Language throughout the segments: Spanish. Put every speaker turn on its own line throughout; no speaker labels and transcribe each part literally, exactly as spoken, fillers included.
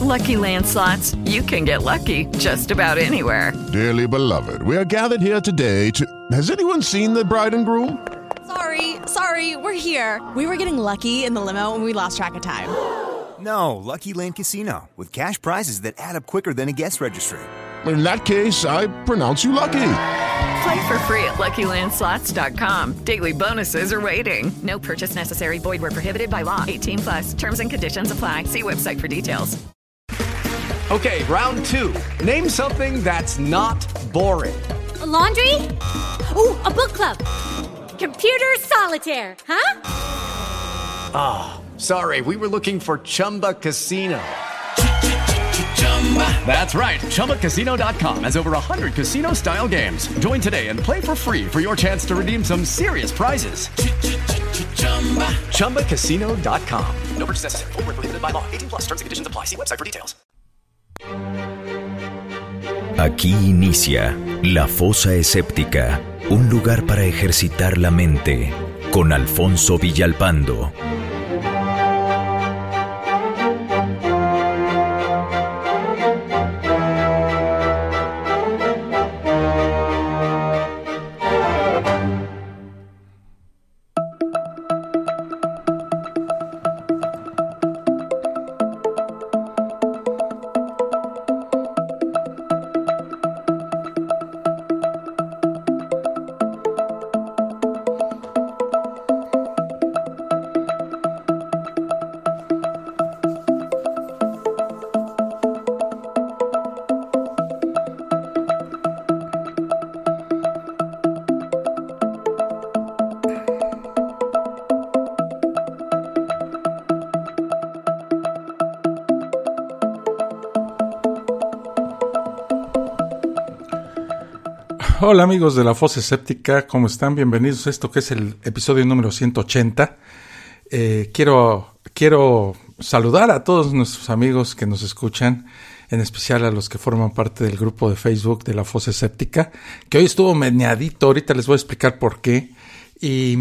Lucky Land Slots, you can get lucky just about anywhere.
Dearly beloved, we are gathered here today to... Has anyone seen the bride and groom?
Sorry, sorry, we're here. We were getting lucky in the limo and we lost track of time.
No, Lucky Land Casino, with cash prizes that add up quicker than a guest registry.
In that case, I pronounce you lucky.
Play for free at Lucky Land Slots dot com. Daily bonuses are waiting. No purchase necessary. Void where prohibited by law. eighteen plus. Terms and conditions apply. See website for details.
Okay, round two. Name something that's not boring.
A laundry? Ooh, a book club. Computer solitaire, huh?
Ah, oh, sorry. We were looking for Chumba Casino. That's right. Chumba Casino dot com has over one hundred casino-style games. Join today and play for free for your chance to redeem some serious prizes. Chumba Casino dot com. No purchase necessary. Void where prohibited by law. eighteen plus. Terms and conditions apply. See website for details.
Aquí inicia La Fosa Escéptica, un lugar para ejercitar la mente, con Alfonso Villalpando.
Hola amigos de La Fosa Escéptica, ¿cómo están? Bienvenidos a esto que es el episodio número ciento ochenta. Eh, quiero, quiero saludar a todos nuestros amigos que nos escuchan, en especial a los que forman parte del grupo de Facebook de La Fosa Escéptica, que hoy estuvo meneadito, ahorita les voy a explicar por qué. Y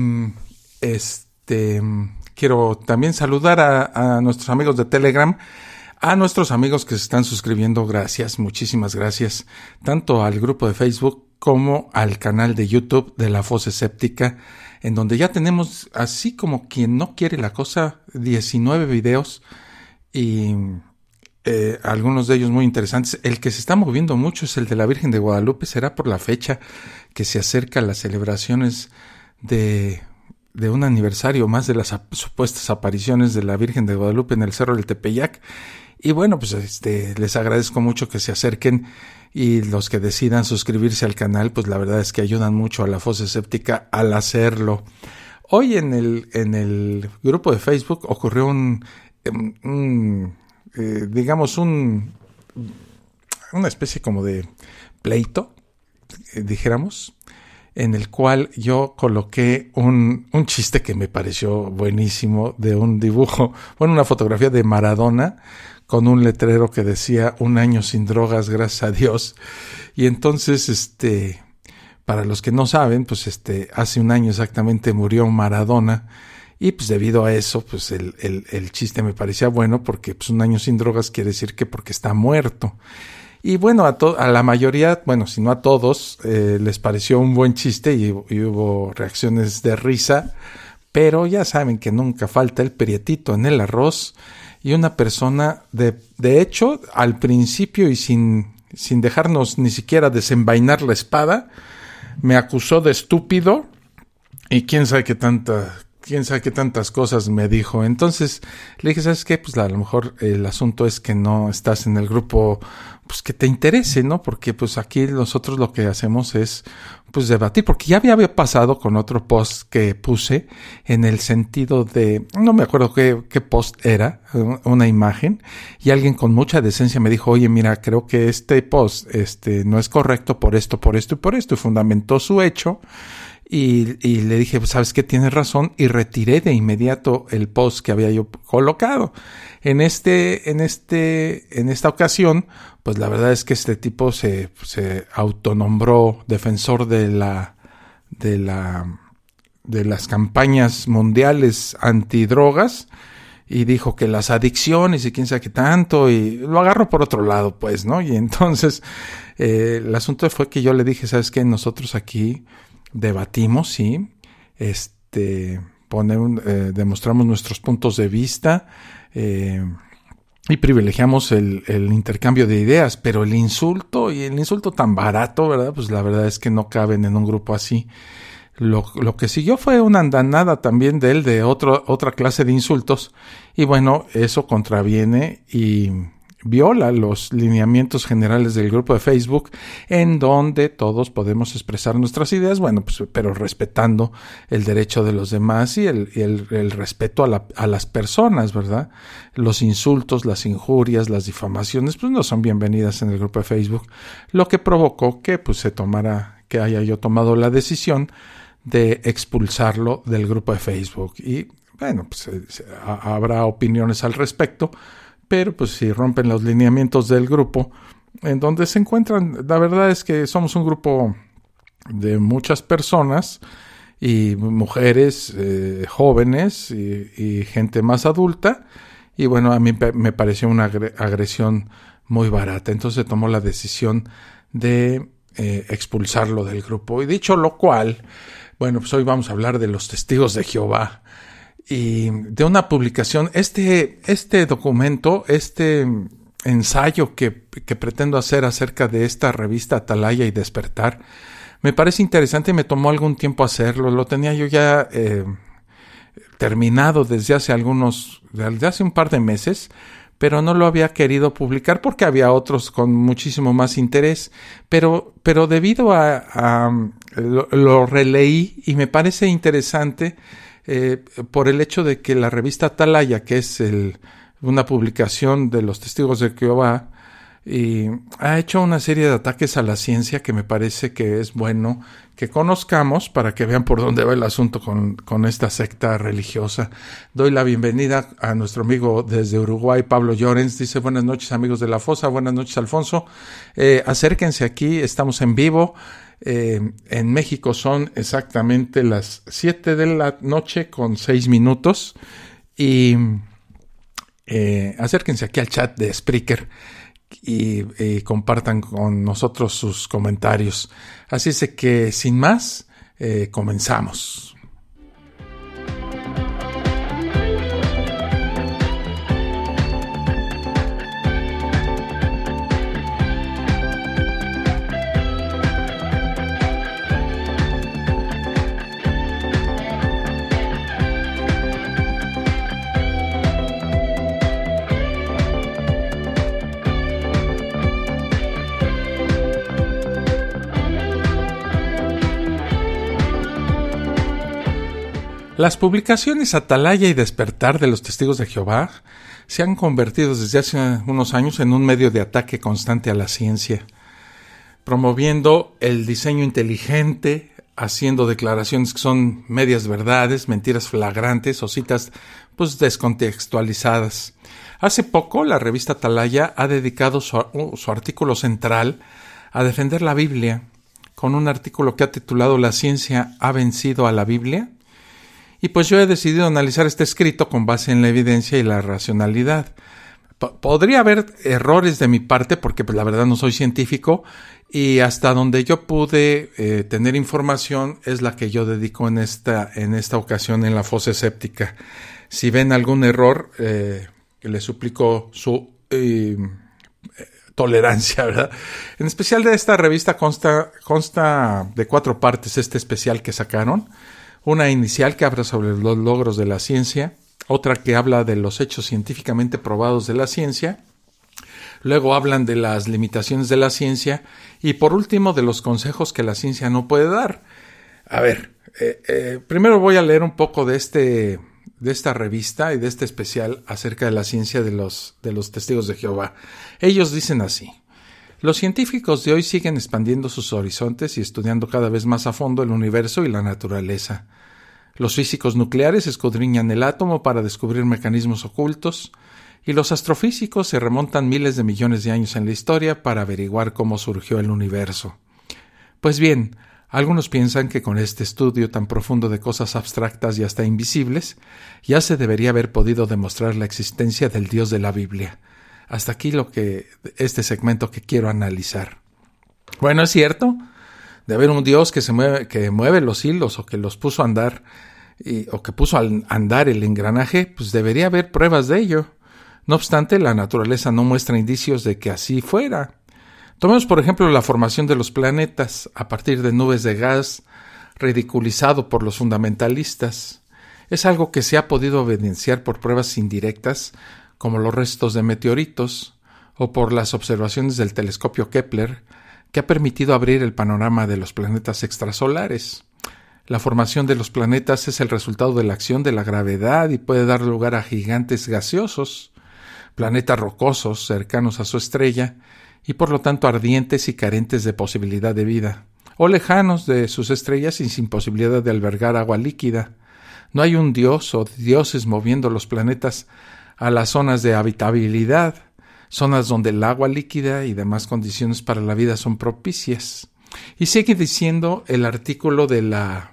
este quiero también saludar a, a nuestros amigos de Telegram, a nuestros amigos que se están suscribiendo, gracias, muchísimas gracias, tanto al grupo de Facebook como al canal de YouTube de La Fosa Escéptica, en donde ya tenemos, así como quien no quiere la cosa, diecinueve videos y eh, algunos de ellos muy interesantes. El que se está moviendo mucho es el de la Virgen de Guadalupe, será por la fecha que se acerca a las celebraciones de, de un aniversario más de las ap- supuestas apariciones de la Virgen de Guadalupe en el Cerro del Tepeyac. Y bueno, pues este les agradezco mucho que se acerquen, y los que decidan suscribirse al canal, pues la verdad es que ayudan mucho a La Fosa Escéptica al hacerlo. Hoy en el en el grupo de Facebook ocurrió un, un eh, digamos un una especie como de pleito, eh, dijéramos, en el cual yo coloqué un, un chiste que me pareció buenísimo, de un dibujo, bueno, una fotografía de Maradona con un letrero que decía un año sin drogas, gracias a Dios. Y entonces, este, para los que no saben, pues este, hace un año exactamente murió Maradona, y pues debido a eso, pues el, el, el chiste me parecía bueno, porque pues un año sin drogas quiere decir que porque está muerto. Y bueno, a, to- a la mayoría, bueno, si no a todos, eh, les pareció un buen chiste y, y hubo reacciones de risa, pero ya saben que nunca falta el prietito en el arroz, y una persona, de, de hecho, al principio y sin, sin dejarnos ni siquiera desenvainar la espada, me acusó de estúpido, y quién sabe qué tanta... quién sabe qué tantas cosas me dijo. Entonces le dije, ¿sabes qué? Pues a lo mejor el asunto es que no estás en el grupo pues que te interese, ¿no? Porque pues aquí nosotros lo que hacemos es pues debatir, porque ya había, había pasado con otro post que puse, en el sentido de, no me acuerdo qué, qué post era, una imagen, y alguien con mucha decencia me dijo, oye, mira, creo que este post este no es correcto por esto, por esto y por esto, y fundamentó su hecho. Y, y le dije, ¿sabes qué? Tienes razón, y retiré de inmediato el post que había yo colocado. En este, en este, en esta ocasión, pues la verdad es que este tipo se, se autonombró defensor de la, de la, de las campañas mundiales antidrogas, y dijo que las adicciones y quién sabe qué tanto, y lo agarró por otro lado, pues, ¿no? Y entonces eh, el asunto fue que yo le dije, ¿sabes qué? Nosotros aquí debatimos, sí, este, ponemos, eh, demostramos nuestros puntos de vista, eh, y privilegiamos el, el intercambio de ideas, pero el insulto, y el insulto tan barato, ¿verdad? Pues la verdad es que no caben en un grupo así. Lo, lo que siguió fue una andanada también de él de otro, otra clase de insultos, y bueno, eso contraviene y viola los lineamientos generales del grupo de Facebook, en donde todos podemos expresar nuestras ideas, bueno, pues, pero respetando el derecho de los demás y el, y el, el respeto a, la, a las personas, ¿verdad? Los insultos, las injurias, las difamaciones, pues no son bienvenidas en el grupo de Facebook, lo que provocó que pues se tomara, que haya yo tomado la decisión de expulsarlo del grupo de Facebook. Y bueno, pues eh, a, habrá opiniones al respecto, pero pues si rompen los lineamientos del grupo en donde se encuentran, la verdad es que somos un grupo de muchas personas y mujeres eh, jóvenes y, y gente más adulta, y bueno, a mí me pareció una agresión muy barata, entonces tomó la decisión de eh, expulsarlo del grupo. Y dicho lo cual, bueno, pues hoy vamos a hablar de los testigos de Jehová y de una publicación. Este, este documento, este ensayo que, que pretendo hacer acerca de esta revista Atalaya y Despertar, me parece interesante y me tomó algún tiempo hacerlo. Lo tenía yo ya eh, terminado desde hace algunos, desde hace un par de meses, pero no lo había querido publicar porque había otros con muchísimo más interés, pero, pero debido a, a lo, lo releí y me parece interesante eh, por el hecho de que la revista Atalaya, que es el, una publicación de los Testigos de Jehová, y ha hecho una serie de ataques a la ciencia que me parece que es bueno que conozcamos para que vean por dónde va el asunto con, con esta secta religiosa. Doy la bienvenida a nuestro amigo desde Uruguay, Pablo Llorens. Dice: buenas noches, amigos de La Fosa, buenas noches, Alfonso. Eh, acérquense aquí, estamos en vivo. Eh, en México son exactamente las siete de la noche con seis minutos. Y eh, acérquense aquí al chat de Spreaker y, y compartan con nosotros sus comentarios. Así es que, sin más, eh, comenzamos. Las publicaciones Atalaya y Despertar de los Testigos de Jehová se han convertido desde hace unos años en un medio de ataque constante a la ciencia, promoviendo el diseño inteligente, haciendo declaraciones que son medias verdades, mentiras flagrantes o citas pues descontextualizadas. Hace poco la revista Atalaya ha dedicado su, su artículo central a defender la Biblia, con un artículo que ha titulado ¿La ciencia ha vencido a la Biblia? Y pues yo he decidido analizar este escrito con base en la evidencia y la racionalidad. P- podría haber errores de mi parte porque pues la verdad no soy científico y hasta donde yo pude eh, tener información es la que yo dedico en esta, en esta ocasión en La Fosa Escéptica. Si ven algún error, eh, les suplico su eh, tolerancia, ¿verdad? En especial de esta revista consta, consta de cuatro partes este especial que sacaron. Una inicial que habla sobre los logros de la ciencia, otra que habla de los hechos científicamente probados de la ciencia, luego hablan de las limitaciones de la ciencia y por último de los consejos que la ciencia no puede dar. A ver, eh, eh, primero voy a leer un poco de este de esta revista y de este especial acerca de la ciencia de los, de los Testigos de Jehová. Ellos dicen así: los científicos de hoy siguen expandiendo sus horizontes y estudiando cada vez más a fondo el universo y la naturaleza. Los físicos nucleares escudriñan el átomo para descubrir mecanismos ocultos, y los astrofísicos se remontan miles de millones de años en la historia para averiguar cómo surgió el universo. Pues bien, Algunos piensan que con este estudio tan profundo de cosas abstractas y hasta invisibles, ya se debería haber podido demostrar la existencia del Dios de la Biblia. Hasta aquí lo que este segmento que quiero analizar. Bueno, es cierto, de haber un Dios que se mueve, que mueve los hilos o que los puso a andar, y, o que puso a andar el engranaje, pues debería haber pruebas de ello. No obstante, la naturaleza no muestra indicios de que así fuera. Tomemos, por ejemplo, la formación de los planetas a partir de nubes de gas, ridiculizado por los fundamentalistas. Es algo que se ha podido evidenciar por pruebas indirectas, como los restos de meteoritos, o por las observaciones del telescopio Kepler, que ha permitido abrir el panorama de los planetas extrasolares. La formación de los planetas es el resultado de la acción de la gravedad y puede dar lugar a gigantes gaseosos, planetas rocosos cercanos a su estrella y por lo tanto ardientes y carentes de posibilidad de vida, o lejanos de sus estrellas y sin posibilidad de albergar agua líquida. No hay un dios o dioses moviendo los planetas a las zonas de habitabilidad, zonas donde el agua líquida y demás condiciones para la vida son propicias. Y sigue diciendo el artículo de la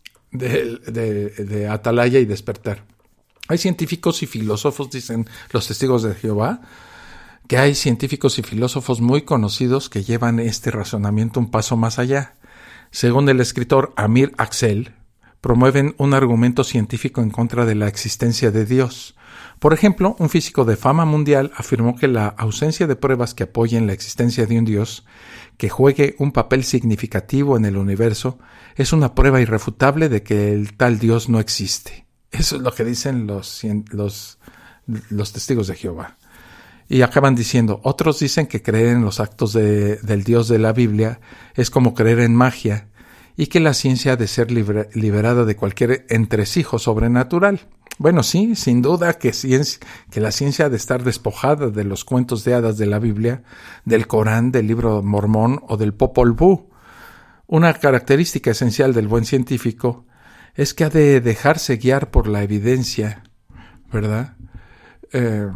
de, de, de Atalaya y Despertar. Hay científicos y filósofos, dicen los testigos de Jehová, que hay científicos y filósofos muy conocidos que llevan este razonamiento un paso más allá. Según el escritor Amir Axel, promueven un argumento científico en contra de la existencia de Dios. Por ejemplo, un físico de fama mundial afirmó que la ausencia de pruebas que apoyen la existencia de un Dios que juegue un papel significativo en el universo es una prueba irrefutable de que el tal Dios no existe. Eso es lo que dicen los, los, los testigos de Jehová. Y acaban diciendo, otros dicen que creer en los actos de, del Dios de la Biblia es como creer en magia y que la ciencia ha de ser liber, liberada de cualquier entresijo sobrenatural. Bueno, sí, sin duda que, ciencia, que la ciencia ha de estar despojada de los cuentos de hadas de la Biblia, del Corán, del libro mormón o del Popol Vuh. Una característica esencial del buen científico es que ha de dejarse guiar por la evidencia, ¿verdad? Eh,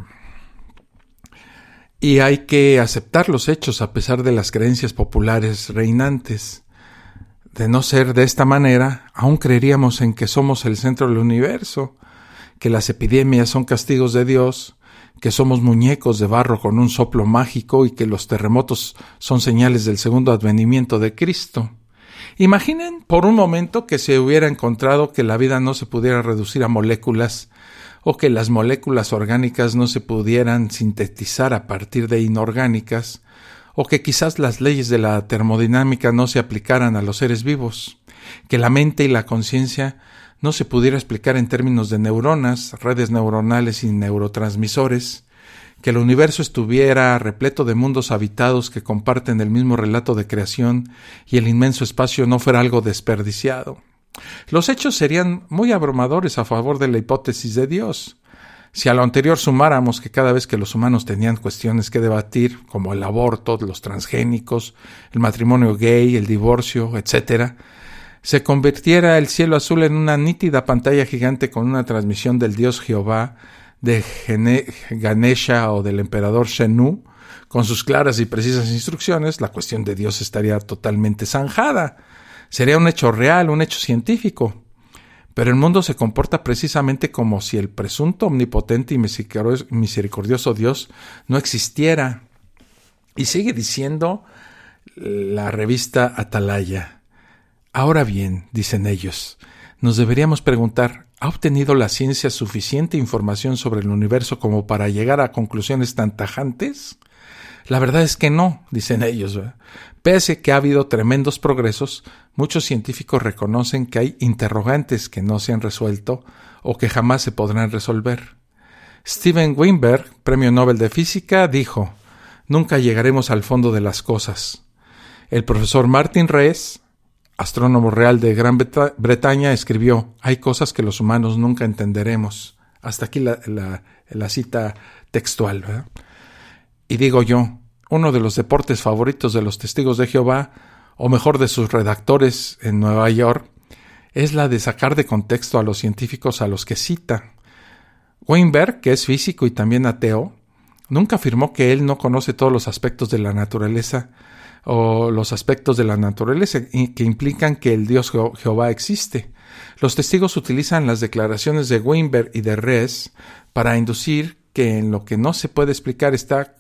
y hay que aceptar los hechos a pesar de las creencias populares reinantes. De no ser de esta manera, aún creeríamos en que somos el centro del universo, que las epidemias son castigos de Dios, que somos muñecos de barro con un soplo mágico y que los terremotos son señales del segundo advenimiento de Cristo. Imaginen por un momento que se hubiera encontrado que la vida no se pudiera reducir a moléculas o que las moléculas orgánicas no se pudieran sintetizar a partir de inorgánicas, o que quizás las leyes de la termodinámica no se aplicaran a los seres vivos, que la mente y la conciencia no se pudiera explicar en términos de neuronas, redes neuronales y neurotransmisores, que el universo estuviera repleto de mundos habitados que comparten el mismo relato de creación y el inmenso espacio no fuera algo desperdiciado. Los hechos serían muy abrumadores a favor de la hipótesis de Dios. Si a lo anterior sumáramos que cada vez que los humanos tenían cuestiones que debatir, como el aborto, los transgénicos, el matrimonio gay, el divorcio, etcétera, se convirtiera el cielo azul en una nítida pantalla gigante con una transmisión del dios Jehová, de Gene- Ganesha o del emperador Shenu, con sus claras y precisas instrucciones, la cuestión de Dios estaría totalmente zanjada. Sería un hecho real, un hecho científico. Pero el mundo se comporta precisamente como si el presunto omnipotente y misericordioso Dios no existiera. Y sigue diciendo la revista Atalaya. Ahora bien, dicen ellos, nos deberíamos preguntar, ¿ha obtenido la ciencia suficiente información sobre el universo como para llegar a conclusiones tan tajantes? La verdad es que no, dicen ellos, ¿verdad? Pese a que ha habido tremendos progresos, muchos científicos reconocen que hay interrogantes que no se han resuelto o que jamás se podrán resolver. Steven Weinberg, Premio Nobel de Física, dijo, nunca llegaremos al fondo de las cosas. El profesor Martin Rees, astrónomo real de Gran Bretaña, escribió, hay cosas que los humanos nunca entenderemos. Hasta aquí la, la, la cita textual, ¿verdad? Y digo yo, uno de los deportes favoritos de los testigos de Jehová, o mejor de sus redactores en Nueva York, es la de sacar de contexto a los científicos a los que cita. Weinberg, que es físico y también ateo, nunca afirmó que él no conoce todos los aspectos de la naturaleza, o los aspectos de la naturaleza que implican que el Dios Je- Jehová existe. Los testigos utilizan las declaraciones de Weinberg y de Res para inducir que en lo que no se puede explicar está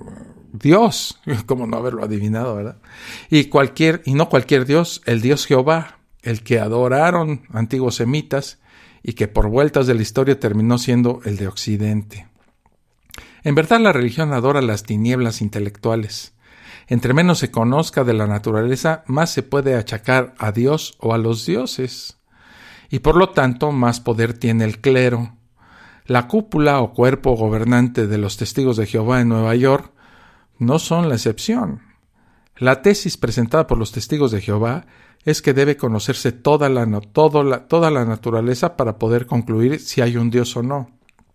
Dios, como no haberlo adivinado, ¿verdad? Y cualquier, y no cualquier Dios, el Dios Jehová, el que adoraron antiguos semitas y que por vueltas de la historia terminó siendo el de Occidente. En verdad, la religión adora las tinieblas intelectuales. Entre menos se conozca de la naturaleza, más se puede achacar a Dios o a los dioses. Y por lo tanto, más poder tiene el clero. La cúpula o cuerpo gobernante de los Testigos de Jehová en Nueva York no son la excepción. La tesis presentada por los Testigos de Jehová es que debe conocerse toda la, todo la, toda la naturaleza para poder concluir si hay un Dios o no.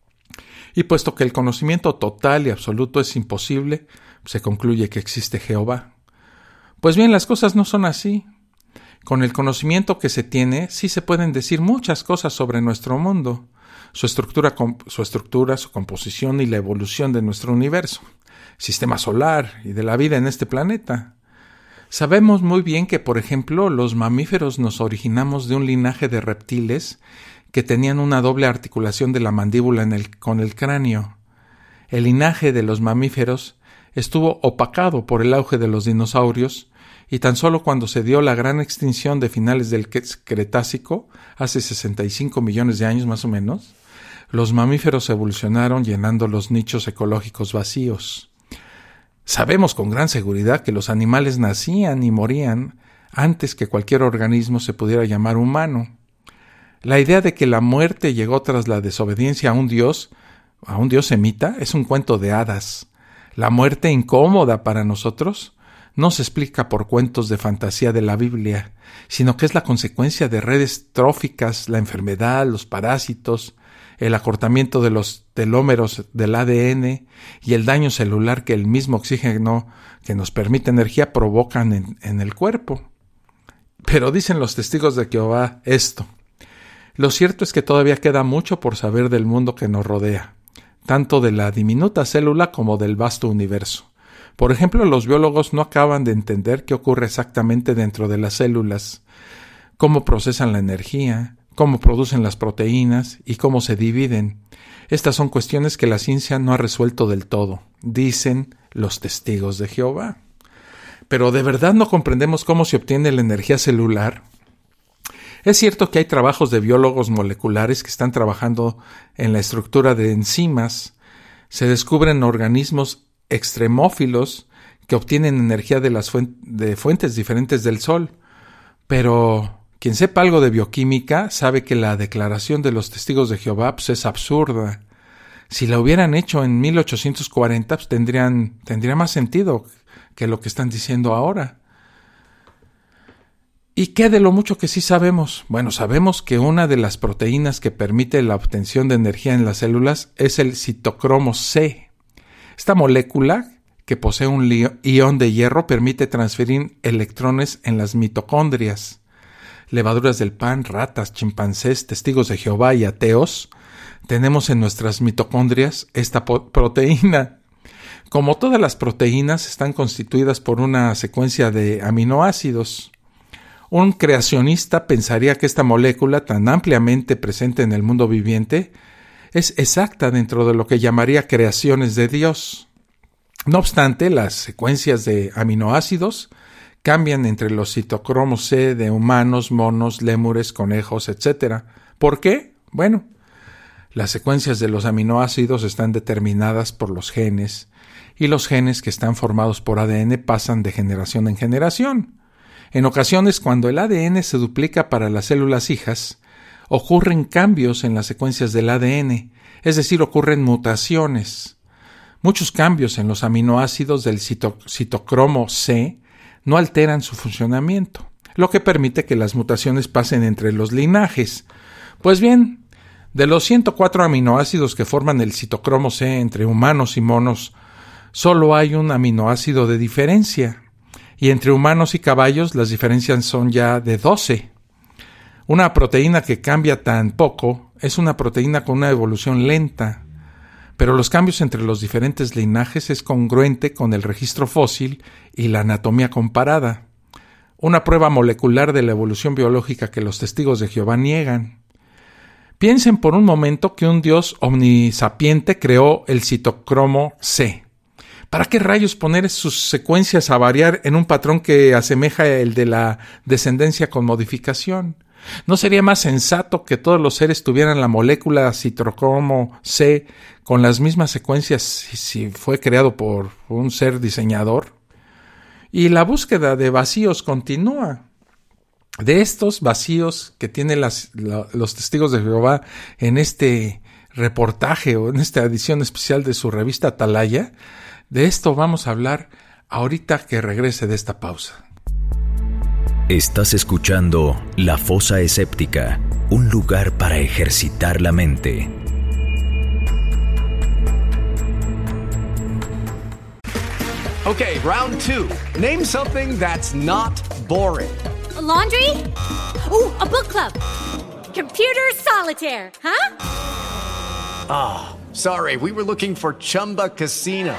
Y puesto que el conocimiento total y absoluto es imposible, se concluye que existe Jehová. Pues bien, las cosas no son así. Con el conocimiento que se tiene, sí se pueden decir muchas cosas sobre nuestro mundo, su estructura, su estructura, su composición y la evolución de nuestro universo, sistema solar y de la vida en este planeta. Sabemos muy bien que, por ejemplo, los mamíferos nos originamos de un linaje de reptiles que tenían una doble articulación de la mandíbula en el, con el cráneo. El linaje de los mamíferos estuvo opacado por el auge de los dinosaurios, y tan solo cuando se dio la gran extinción de finales del Cretácico, hace sesenta y cinco millones de años más o menos, los mamíferos evolucionaron llenando los nichos ecológicos vacíos. Sabemos con gran seguridad que los animales nacían y morían antes que cualquier organismo se pudiera llamar humano. La idea de que la muerte llegó tras la desobediencia a un dios, a un dios semita, es un cuento de hadas. La muerte incómoda para nosotros no se explica por cuentos de fantasía de la Biblia, sino que es la consecuencia de redes tróficas, la enfermedad, los parásitos, el acortamiento de los telómeros del A D N y el daño celular que el mismo oxígeno que nos permite energía provocan en, en el cuerpo. Pero dicen los Testigos de Jehová esto: lo cierto es que todavía queda mucho por saber del mundo que nos rodea, tanto de la diminuta célula como del vasto universo. Por ejemplo, los biólogos no acaban de entender qué ocurre exactamente dentro de las células, cómo procesan la energía, cómo producen las proteínas y cómo se dividen. Estas son cuestiones que la ciencia no ha resuelto del todo, dicen los Testigos de Jehová. Pero ¿de verdad no comprendemos cómo se obtiene la energía celular? Es cierto que hay trabajos de biólogos moleculares que están trabajando en la estructura de enzimas. Se descubren organismos extremófilos que obtienen energía de las fuent- de fuentes diferentes del sol. Pero quien sepa algo de bioquímica sabe que la declaración de los Testigos de Jehová pues, es absurda. Si la hubieran hecho en mil ochocientos cuarenta, pues, tendrían, tendría más sentido que lo que están diciendo ahora. ¿Y qué de lo mucho que sí sabemos? Bueno, sabemos que una de las proteínas que permite la obtención de energía en las células es el citocromo C. Esta molécula, que posee un ion de hierro, permite transferir electrones en las mitocondrias. Levaduras del pan, ratas, chimpancés, Testigos de Jehová y ateos, tenemos en nuestras mitocondrias esta proteína. Como todas las proteínas, están constituidas por una secuencia de aminoácidos. Un creacionista pensaría que esta molécula, tan ampliamente presente en el mundo viviente, es exacta dentro de lo que llamaría creaciones de Dios. No obstante, las secuencias de aminoácidos cambian entre los citocromos C de humanos, monos, lémures, conejos, etcétera. ¿Por qué? Bueno, las secuencias de los aminoácidos están determinadas por los genes, y los genes que están formados por A D N pasan de generación en generación. En ocasiones, cuando el A D N se duplica para las células hijas, ocurren cambios en las secuencias del A D N, es decir, ocurren mutaciones. Muchos cambios en los aminoácidos del cito- citocromo C no alteran su funcionamiento, lo que permite que las mutaciones pasen entre los linajes. Pues bien, de los ciento cuatro aminoácidos que forman el citocromo C entre humanos y monos, solo hay un aminoácido de diferencia, y entre humanos y caballos las diferencias son ya de doce. Una proteína que cambia tan poco es una proteína con una evolución lenta. pero los cambios entre los diferentes linajes es congruente con el registro fósil y la anatomía comparada, una prueba molecular de la evolución biológica que los testigos de Jehová niegan. Piensen por un momento que un Dios omnisapiente creó el citocromo C. ¿Para qué rayos poner sus secuencias a variar en un patrón que asemeja el de la descendencia con modificación? ¿No sería más sensato que todos los seres tuvieran la molécula citocromo C con las mismas secuencias si fue creado por un ser diseñador? Y la búsqueda de vacíos continúa. De estos vacíos que tienen las, la, los testigos de Jehová en este reportaje o en esta edición especial de su revista Atalaya, de esto vamos a hablar ahorita que regrese de esta pausa.
Estás escuchando La Fosa Escéptica, un lugar para ejercitar la mente.
Okay, round two. Name something that's not boring.
A laundry? Ooh, a book club. Computer solitaire, huh?
Ah, oh, sorry, we were looking for Chumba Casino.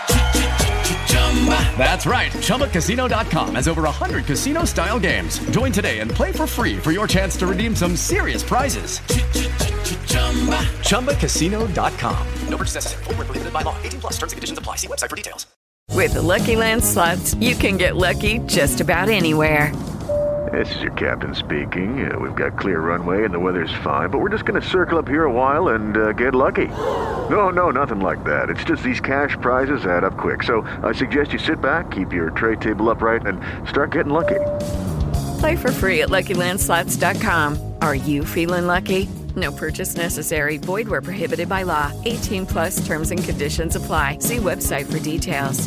That's right. Chumba Casino dot com has over one hundred casino-style games. Join today and play for free for your chance to redeem some serious prizes. Chumba Casino dot com. No purchase necessary. Void where prohibited by law. eighteen plus. Terms and conditions apply. See website for details.
With the Lucky Land Slots, you can get lucky just about anywhere.
This is your captain speaking. Uh, we've got clear runway and the weather's fine, but we're just going to circle up here a while and uh, get lucky. No, no, nothing like that. It's just these cash prizes add up quick. So I suggest you sit back, keep your tray table upright, and start getting lucky.
Play for free at Lucky Land Slots dot com. Are you feeling lucky? No purchase necessary. Void where prohibited by law. eighteen plus terms and conditions apply. See website for details.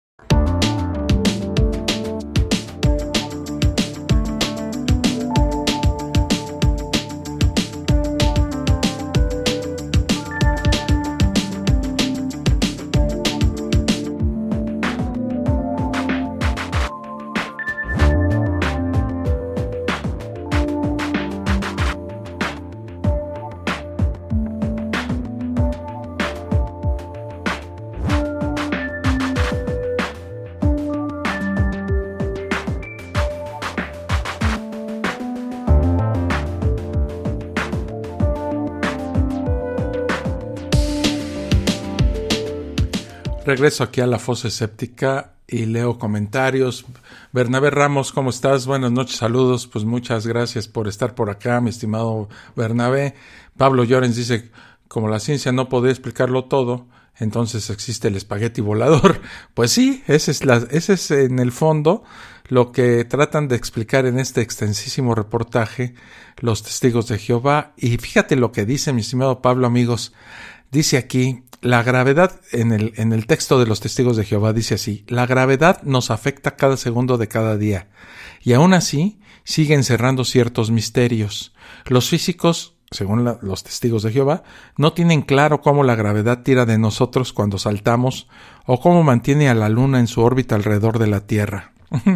Regreso aquí a La Fosa Escéptica y leo comentarios. Bernabé Ramos, ¿cómo estás? Buenas noches, saludos. Pues muchas gracias por estar por acá, mi estimado Bernabé. Pablo Llorens dice, como la ciencia no podría explicarlo todo, entonces existe el espagueti volador. Pues sí, ese es, la, ese es en el fondo lo que tratan de explicar en este extensísimo reportaje los testigos de Jehová. Y fíjate lo que dice mi estimado Pablo, amigos. Dice aquí, la gravedad, en el, en el texto de los testigos de Jehová dice así, la gravedad nos afecta cada segundo de cada día, y aún así sigue encerrando ciertos misterios. Los físicos, según la, los testigos de Jehová, no tienen claro cómo la gravedad tira de nosotros cuando saltamos, o cómo mantiene a la luna en su órbita alrededor de la Tierra.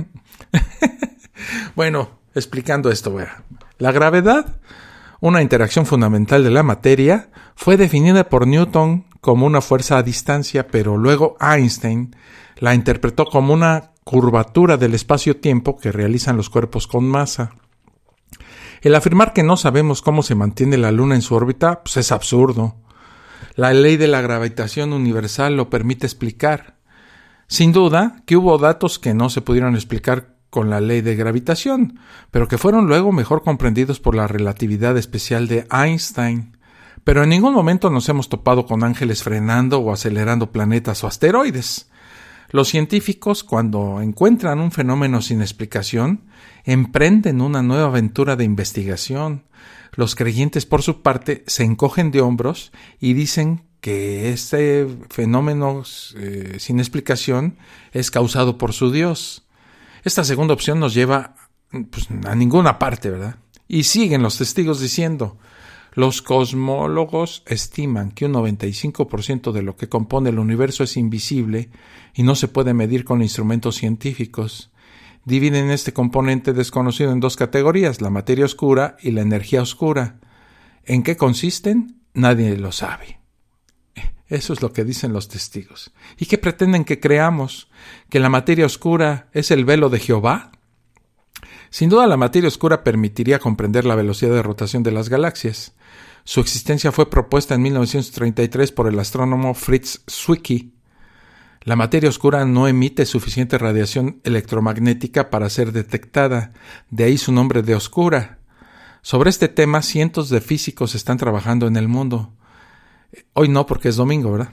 Bueno, explicando esto, vea. La gravedad, una interacción fundamental de la materia, fue definida por Newton como una fuerza a distancia, pero luego Einstein la interpretó como una curvatura del espacio-tiempo que realizan los cuerpos con masa. El afirmar que no sabemos cómo se mantiene la Luna en su órbita, pues es absurdo. La ley de la gravitación universal lo permite explicar. Sin duda que hubo datos que no se pudieron explicar con la ley de gravitación, pero que fueron luego mejor comprendidos por la relatividad especial de Einstein. Pero en ningún momento nos hemos topado con ángeles frenando o acelerando planetas o asteroides. Los científicos, cuando encuentran un fenómeno sin explicación, emprenden una nueva aventura de investigación. Los creyentes, por su parte, se encogen de hombros y dicen que este fenómeno eh, sin explicación es causado por su Dios. Esta segunda opción nos lleva pues, a ninguna parte, ¿verdad? Y siguen los testigos diciendo, los cosmólogos estiman que un noventa y cinco por ciento de lo que compone el universo es invisible y no se puede medir con instrumentos científicos. Dividen este componente desconocido en dos categorías, la materia oscura y la energía oscura. ¿En qué consisten? Nadie lo sabe. Eso es lo que dicen los testigos. ¿Y qué pretenden que creamos? ¿Que la materia oscura es el velo de Jehová? Sin duda la materia oscura permitiría comprender la velocidad de rotación de las galaxias. Su existencia fue propuesta en mil novecientos treinta y tres por el astrónomo Fritz Zwicky. La materia oscura no emite suficiente radiación electromagnética para ser detectada, de ahí su nombre de oscura. Sobre este tema, cientos de físicos están trabajando en el mundo. Hoy no, porque es domingo, ¿verdad?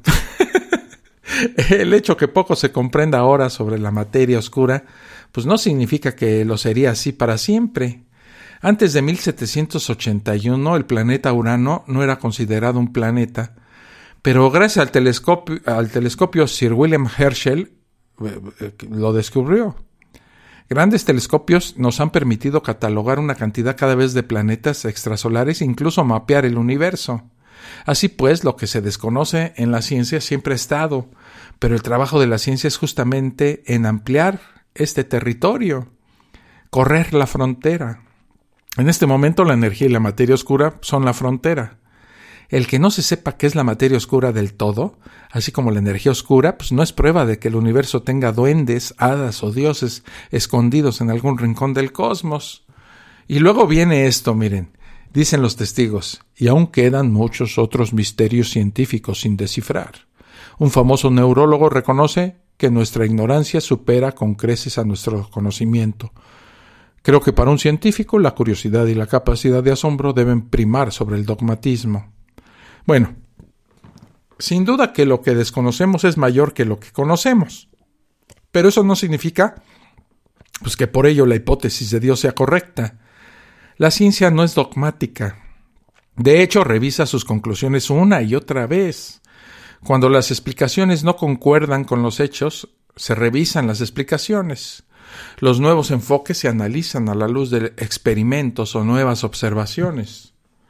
El hecho que poco se comprenda ahora sobre la materia oscura, pues no significa que lo sería así para siempre. Antes de mil setecientos ochenta y uno, el planeta Urano no era considerado un planeta, pero gracias al telescopio, al telescopio Sir William Herschel lo descubrió. Grandes telescopios nos han permitido catalogar una cantidad cada vez de planetas extrasolares e incluso mapear el universo. Así pues, lo que se desconoce en la ciencia siempre ha estado, pero el trabajo de la ciencia es justamente en ampliar este territorio, correr la frontera. En este momento la energía y la materia oscura son la frontera. El que no se sepa qué es la materia oscura del todo, así como la energía oscura, pues no es prueba de que el universo tenga duendes, hadas o dioses escondidos en algún rincón del cosmos. Y luego viene esto, miren. Dicen los testigos, y aún quedan muchos otros misterios científicos sin descifrar. Un famoso neurólogo reconoce que nuestra ignorancia supera con creces a nuestro conocimiento. Creo que para un científico la curiosidad y la capacidad de asombro deben primar sobre el dogmatismo. Bueno, sin duda que lo que desconocemos es mayor que lo que conocemos, pero eso no significa pues, que por ello la hipótesis de Dios sea correcta. La ciencia no es dogmática. De hecho, revisa sus conclusiones una y otra vez. Cuando las explicaciones no concuerdan con los hechos, se revisan las explicaciones. Los nuevos enfoques se analizan a la luz de experimentos o nuevas observaciones.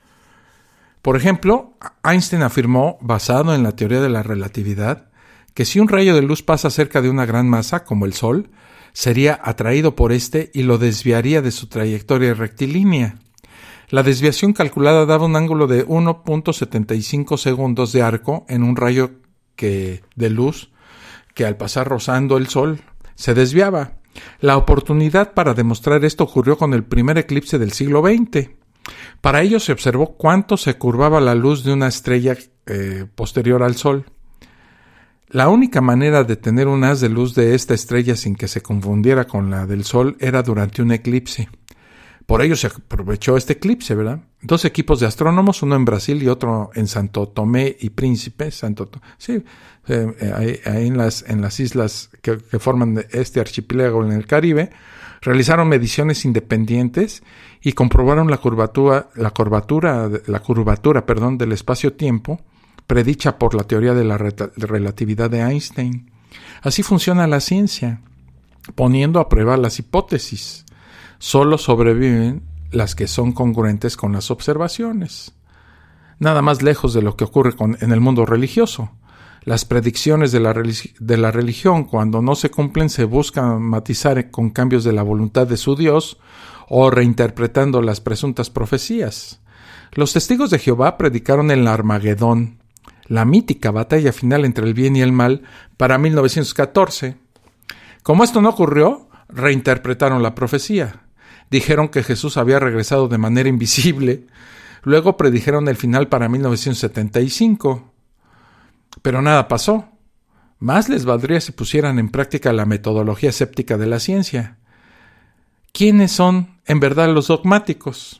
Por ejemplo, Einstein afirmó, basado en la teoría de la relatividad, que si un rayo de luz pasa cerca de una gran masa, como el Sol, sería atraído por éste y lo desviaría de su trayectoria rectilínea. La desviación calculada daba un ángulo de uno punto setenta y cinco segundos de arco en un rayo que, de luz que al pasar rozando el Sol se desviaba. La oportunidad para demostrar esto ocurrió con el primer eclipse del siglo veinte. Para ello se observó cuánto se curvaba la luz de una estrella eh, posterior al Sol. La única manera de tener un haz de luz de esta estrella sin que se confundiera con la del Sol era durante un eclipse. Por ello se aprovechó este eclipse, ¿verdad? Dos equipos de astrónomos, uno en Brasil y otro en Santo Tomé y Príncipe, Santo Tomé, sí, eh, ahí, ahí en las en las islas que, que forman este archipiélago en el Caribe, realizaron mediciones independientes y comprobaron la curvatura, la curvatura, la curvatura, perdón, del espacio-tiempo predicha por la teoría de la relatividad de Einstein. Así funciona la ciencia, poniendo a prueba las hipótesis. Solo sobreviven las que son congruentes con las observaciones. Nada más lejos de lo que ocurre con, en el mundo religioso. Las predicciones de la, religi- de la religión, cuando no se cumplen, se buscan matizar con cambios de la voluntad de su Dios o reinterpretando las presuntas profecías. Los testigos de Jehová predicaron el Armagedón, la mítica batalla final entre el bien y el mal, para mil novecientos catorce. Como esto no ocurrió, reinterpretaron la profecía. Dijeron que Jesús había regresado de manera invisible. Luego predijeron el final para mil novecientos setenta y cinco. Pero nada pasó. Más les valdría si pusieran en práctica la metodología escéptica de la ciencia. ¿Quiénes son en verdad los dogmáticos?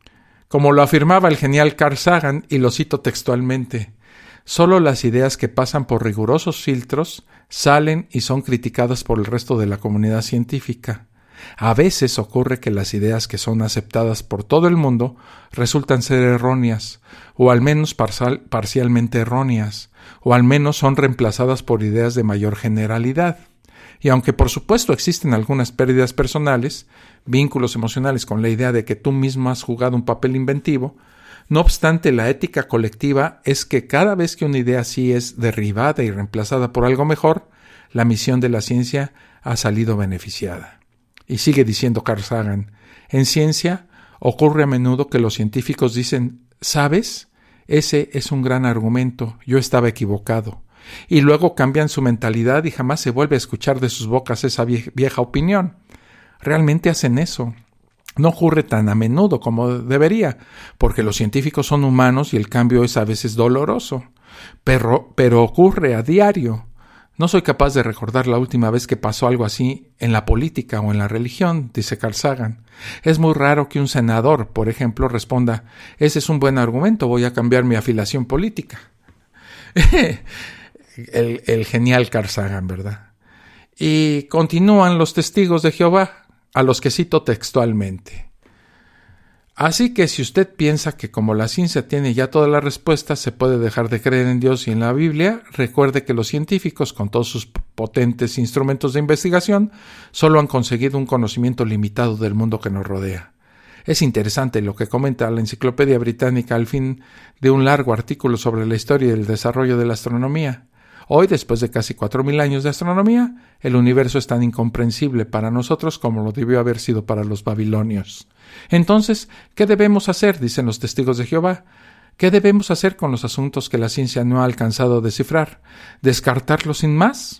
Como lo afirmaba el genial Carl Sagan, y lo cito textualmente, solo las ideas que pasan por rigurosos filtros salen y son criticadas por el resto de la comunidad científica. A veces ocurre que las ideas que son aceptadas por todo el mundo resultan ser erróneas, o al menos parcial, parcialmente erróneas, o al menos son reemplazadas por ideas de mayor generalidad. Y aunque por supuesto existen algunas pérdidas personales, vínculos emocionales con la idea de que tú mismo has jugado un papel inventivo, no obstante, la ética colectiva es que cada vez que una idea así es derribada y reemplazada por algo mejor, la misión de la ciencia ha salido beneficiada. Y sigue diciendo Carl Sagan, en ciencia ocurre a menudo que los científicos dicen, ¿sabes? Ese es un gran argumento, yo estaba equivocado. Y luego cambian su mentalidad y jamás se vuelve a escuchar de sus bocas esa vie- vieja opinión. Realmente hacen eso. No ocurre tan a menudo como debería, porque los científicos son humanos y el cambio es a veces doloroso. Pero, pero ocurre a diario. No soy capaz de recordar la última vez que pasó algo así en la política o en la religión, dice Carl Sagan. Es muy raro que un senador, por ejemplo, responda: ese es un buen argumento, voy a cambiar mi afiliación política. el, el genial Carl Sagan, ¿verdad? Y continúan los testigos de Jehová, a los que cito textualmente. Así que si usted piensa que como la ciencia tiene ya todas las respuestas, se puede dejar de creer en Dios y en la Biblia, recuerde que los científicos, con todos sus potentes instrumentos de investigación, solo han conseguido un conocimiento limitado del mundo que nos rodea. Es interesante lo que comenta la Enciclopedia Británica al fin de un largo artículo sobre la historia y el desarrollo de la astronomía. Hoy, después de casi cuatro mil años de astronomía, el universo es tan incomprensible para nosotros como lo debió haber sido para los babilonios. Entonces, ¿qué debemos hacer?, dicen los testigos de Jehová. ¿Qué debemos hacer con los asuntos que la ciencia no ha alcanzado a descifrar? ¿Descartarlos sin más?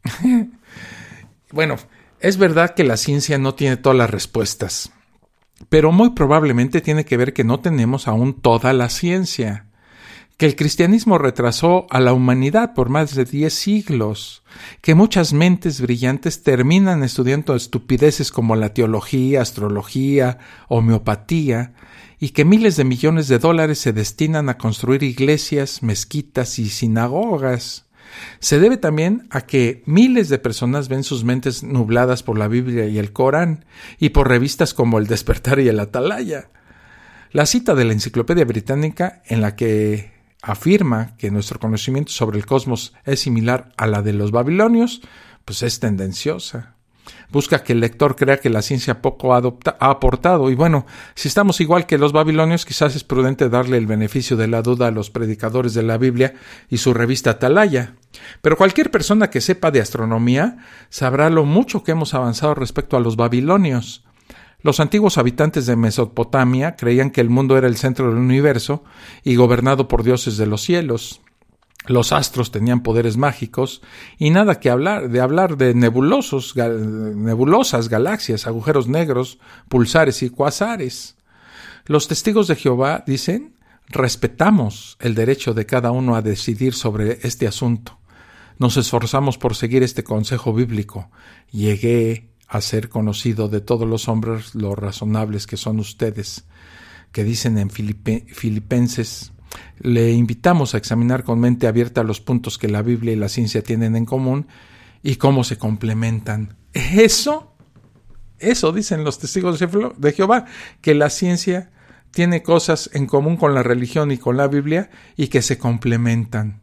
Bueno, es verdad que la ciencia no tiene todas las respuestas, pero muy probablemente tiene que ver que no tenemos aún toda la ciencia. Que el cristianismo retrasó a la humanidad por más de diez siglos, que muchas mentes brillantes terminan estudiando estupideces como la teología, astrología, homeopatía, y que miles de millones de dólares se destinan a construir iglesias, mezquitas y sinagogas. Se debe también a que miles de personas ven sus mentes nubladas por la Biblia y el Corán, y por revistas como El Despertar y El Atalaya. La cita de la Enciclopedia Británica, en la que afirma que nuestro conocimiento sobre el cosmos es similar a la de los babilonios, pues es tendenciosa. Busca que el lector crea que la ciencia poco adopta, ha aportado, y bueno, si estamos igual que los babilonios, quizás es prudente darle el beneficio de la duda a los predicadores de la Biblia y su revista Atalaya. Pero cualquier persona que sepa de astronomía sabrá lo mucho que hemos avanzado respecto a los babilonios. Los antiguos habitantes de Mesopotamia creían que el mundo era el centro del universo y gobernado por dioses de los cielos. Los astros tenían poderes mágicos y nada que hablar de hablar de nebulosos, gal, nebulosas, galaxias, agujeros negros, pulsares y cuasares. Los testigos de Jehová dicen: respetamos el derecho de cada uno a decidir sobre este asunto. Nos esforzamos por seguir este consejo bíblico. Llegué a ser conocido de todos los hombres lo razonables que son ustedes, que dicen en Filipe, Filipenses. Le invitamos a examinar con mente abierta los puntos que la Biblia y la ciencia tienen en común y cómo se complementan. Eso, eso dicen los testigos de Jehová, que la ciencia tiene cosas en común con la religión y con la Biblia y que se complementan.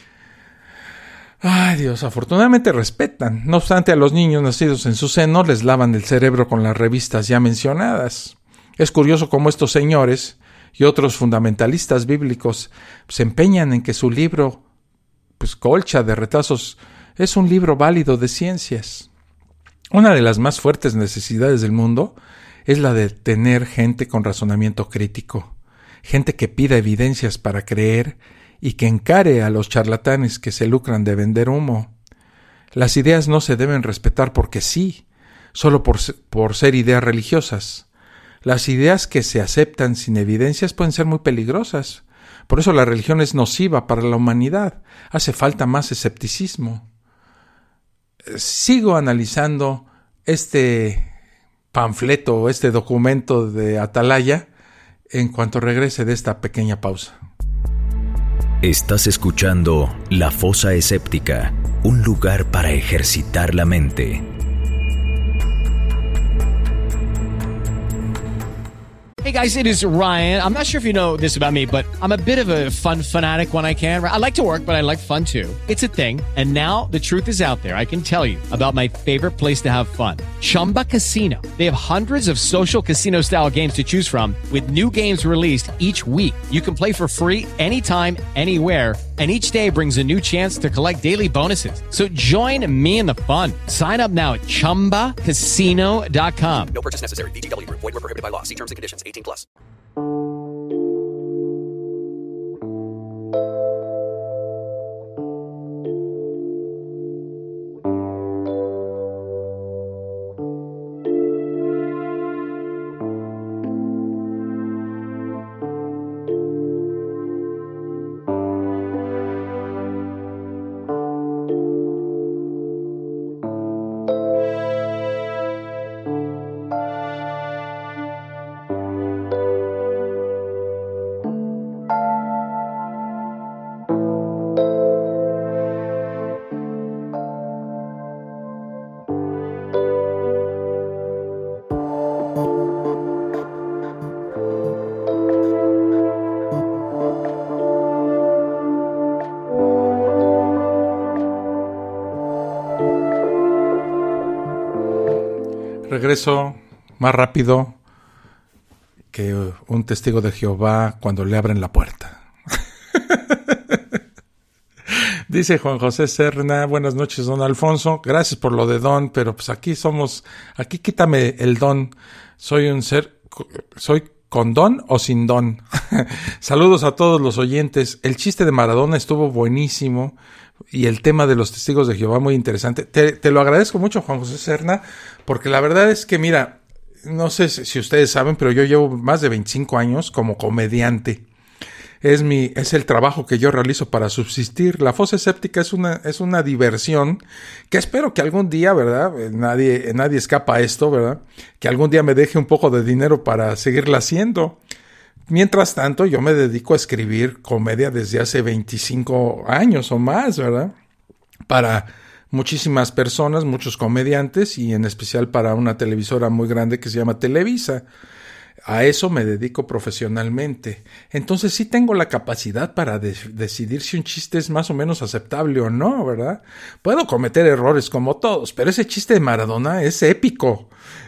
Ay, Dios, afortunadamente respetan. No obstante, a los niños nacidos en su seno les lavan el cerebro con las revistas ya mencionadas. Es curioso cómo estos señores y otros fundamentalistas bíblicos se empeñan en que su libro, pues Colcha de Retazos, es un libro válido de ciencias. Una de las más fuertes necesidades del mundo es la de tener gente con razonamiento crítico, gente que pida evidencias para creer y que encare a los charlatanes que se lucran de vender humo. Las ideas no se deben respetar porque sí, solo por, por ser ideas religiosas. Las ideas que se aceptan sin evidencias pueden ser muy peligrosas. Por eso la religión es nociva para la humanidad. Hace falta más escepticismo. Sigo analizando este panfleto, este documento de Atalaya, en cuanto regrese de esta pequeña pausa.
Estás escuchando La Fosa Escéptica, un lugar para ejercitar la mente.
Hey guys, it is Ryan. I'm not sure if you know this about me, but I'm a bit of a fun fanatic when I can. I like to work, but I like fun too. It's a thing. And now the truth is out there. I can tell you about my favorite place to have fun. Chumba Casino. They have hundreds of social casino style games to choose from with new games released each week. You can play for free anytime, anywhere. And each day brings a new chance to collect daily bonuses. So join me in the fun. Sign up now at chumba casino dot com.
No purchase necessary. V G W Group. Void where prohibited by law. See terms and conditions. eighteen plus.
Regreso más rápido que un testigo de Jehová cuando le abren la puerta. Dice Juan José Serna, buenas noches, don Alfonso. Gracias por lo de don, pero pues aquí somos, aquí quítame el don. Soy un ser, soy con don o sin don. Saludos a todos los oyentes. El chiste de Maradona estuvo buenísimo y el tema de los testigos de Jehová muy interesante. Te, te lo agradezco mucho, Juan José Serna, porque la verdad es que, mira, no sé si ustedes saben, pero yo llevo más de veinticinco años como comediante. Es mi, es el trabajo que yo realizo para subsistir. La fosa escéptica es una, es una diversión que espero que algún día, ¿verdad? Nadie, nadie escapa a esto, ¿verdad? Que algún día me deje un poco de dinero para seguirla haciendo. Mientras tanto, yo me dedico a escribir comedia desde hace veinticinco años o más, ¿verdad? Para muchísimas personas, muchos comediantes y en especial para una televisora muy grande que se llama Televisa. A eso me dedico profesionalmente. Entonces sí tengo la capacidad para de- decidir si un chiste es más o menos aceptable o no, ¿verdad? Puedo cometer errores como todos, pero ese chiste de Maradona es épico.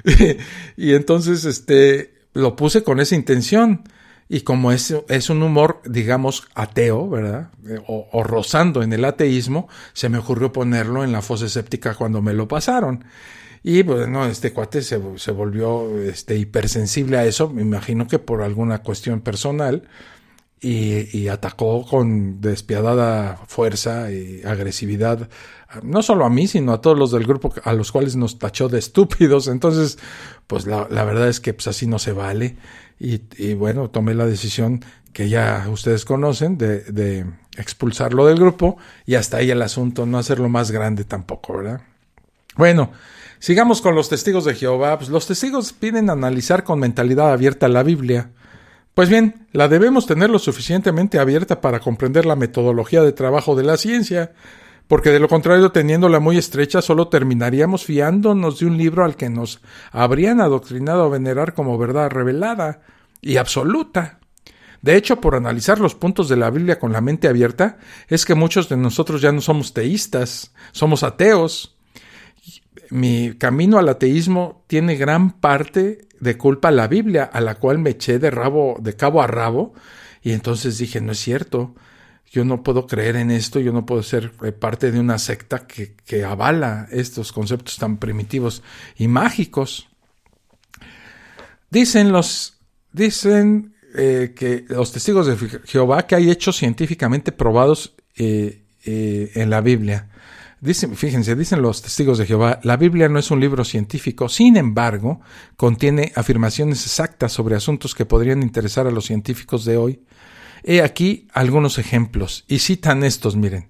Y entonces este lo puse con esa intención. Y como es, es un humor, digamos, ateo, ¿verdad? O, o rozando en el ateísmo, se me ocurrió ponerlo en la fosa escéptica cuando me lo pasaron. Y bueno, este cuate se, se volvió este, hipersensible a eso, me imagino que por alguna cuestión personal, y, y atacó con despiadada fuerza y agresividad, no solo a mí, sino a todos los del grupo a los cuales nos tachó de estúpidos. Entonces, pues la, la verdad es que pues así no se vale. Y, y bueno, tomé la decisión que ya ustedes conocen de, de expulsarlo del grupo y hasta ahí el asunto, no hacerlo más grande tampoco, ¿verdad? Bueno, sigamos con los testigos de Jehová. Pues los testigos piden analizar con mentalidad abierta la Biblia. Pues bien, la debemos tener lo suficientemente abierta para comprender la metodología de trabajo de la ciencia, porque de lo contrario, teniéndola muy estrecha, solo terminaríamos fiándonos de un libro al que nos habrían adoctrinado a venerar como verdad revelada y absoluta. De hecho, por analizar los puntos de la Biblia con la mente abierta, es que muchos de nosotros ya no somos teístas, somos ateos. Mi camino al ateísmo tiene gran parte de culpa a la Biblia, a la cual me eché de rabo, de cabo a rabo, y entonces dije, no es cierto, yo no puedo creer en esto, yo no puedo ser parte de una secta que, que avala estos conceptos tan primitivos y mágicos. Dicen los, dicen eh, que los testigos de Jehová que hay hechos científicamente probados eh, eh, en la Biblia. Dicen, fíjense, dicen los testigos de Jehová, la Biblia no es un libro científico, sin embargo, contiene afirmaciones exactas sobre asuntos que podrían interesar a los científicos de hoy. He aquí algunos ejemplos, y citan estos, miren.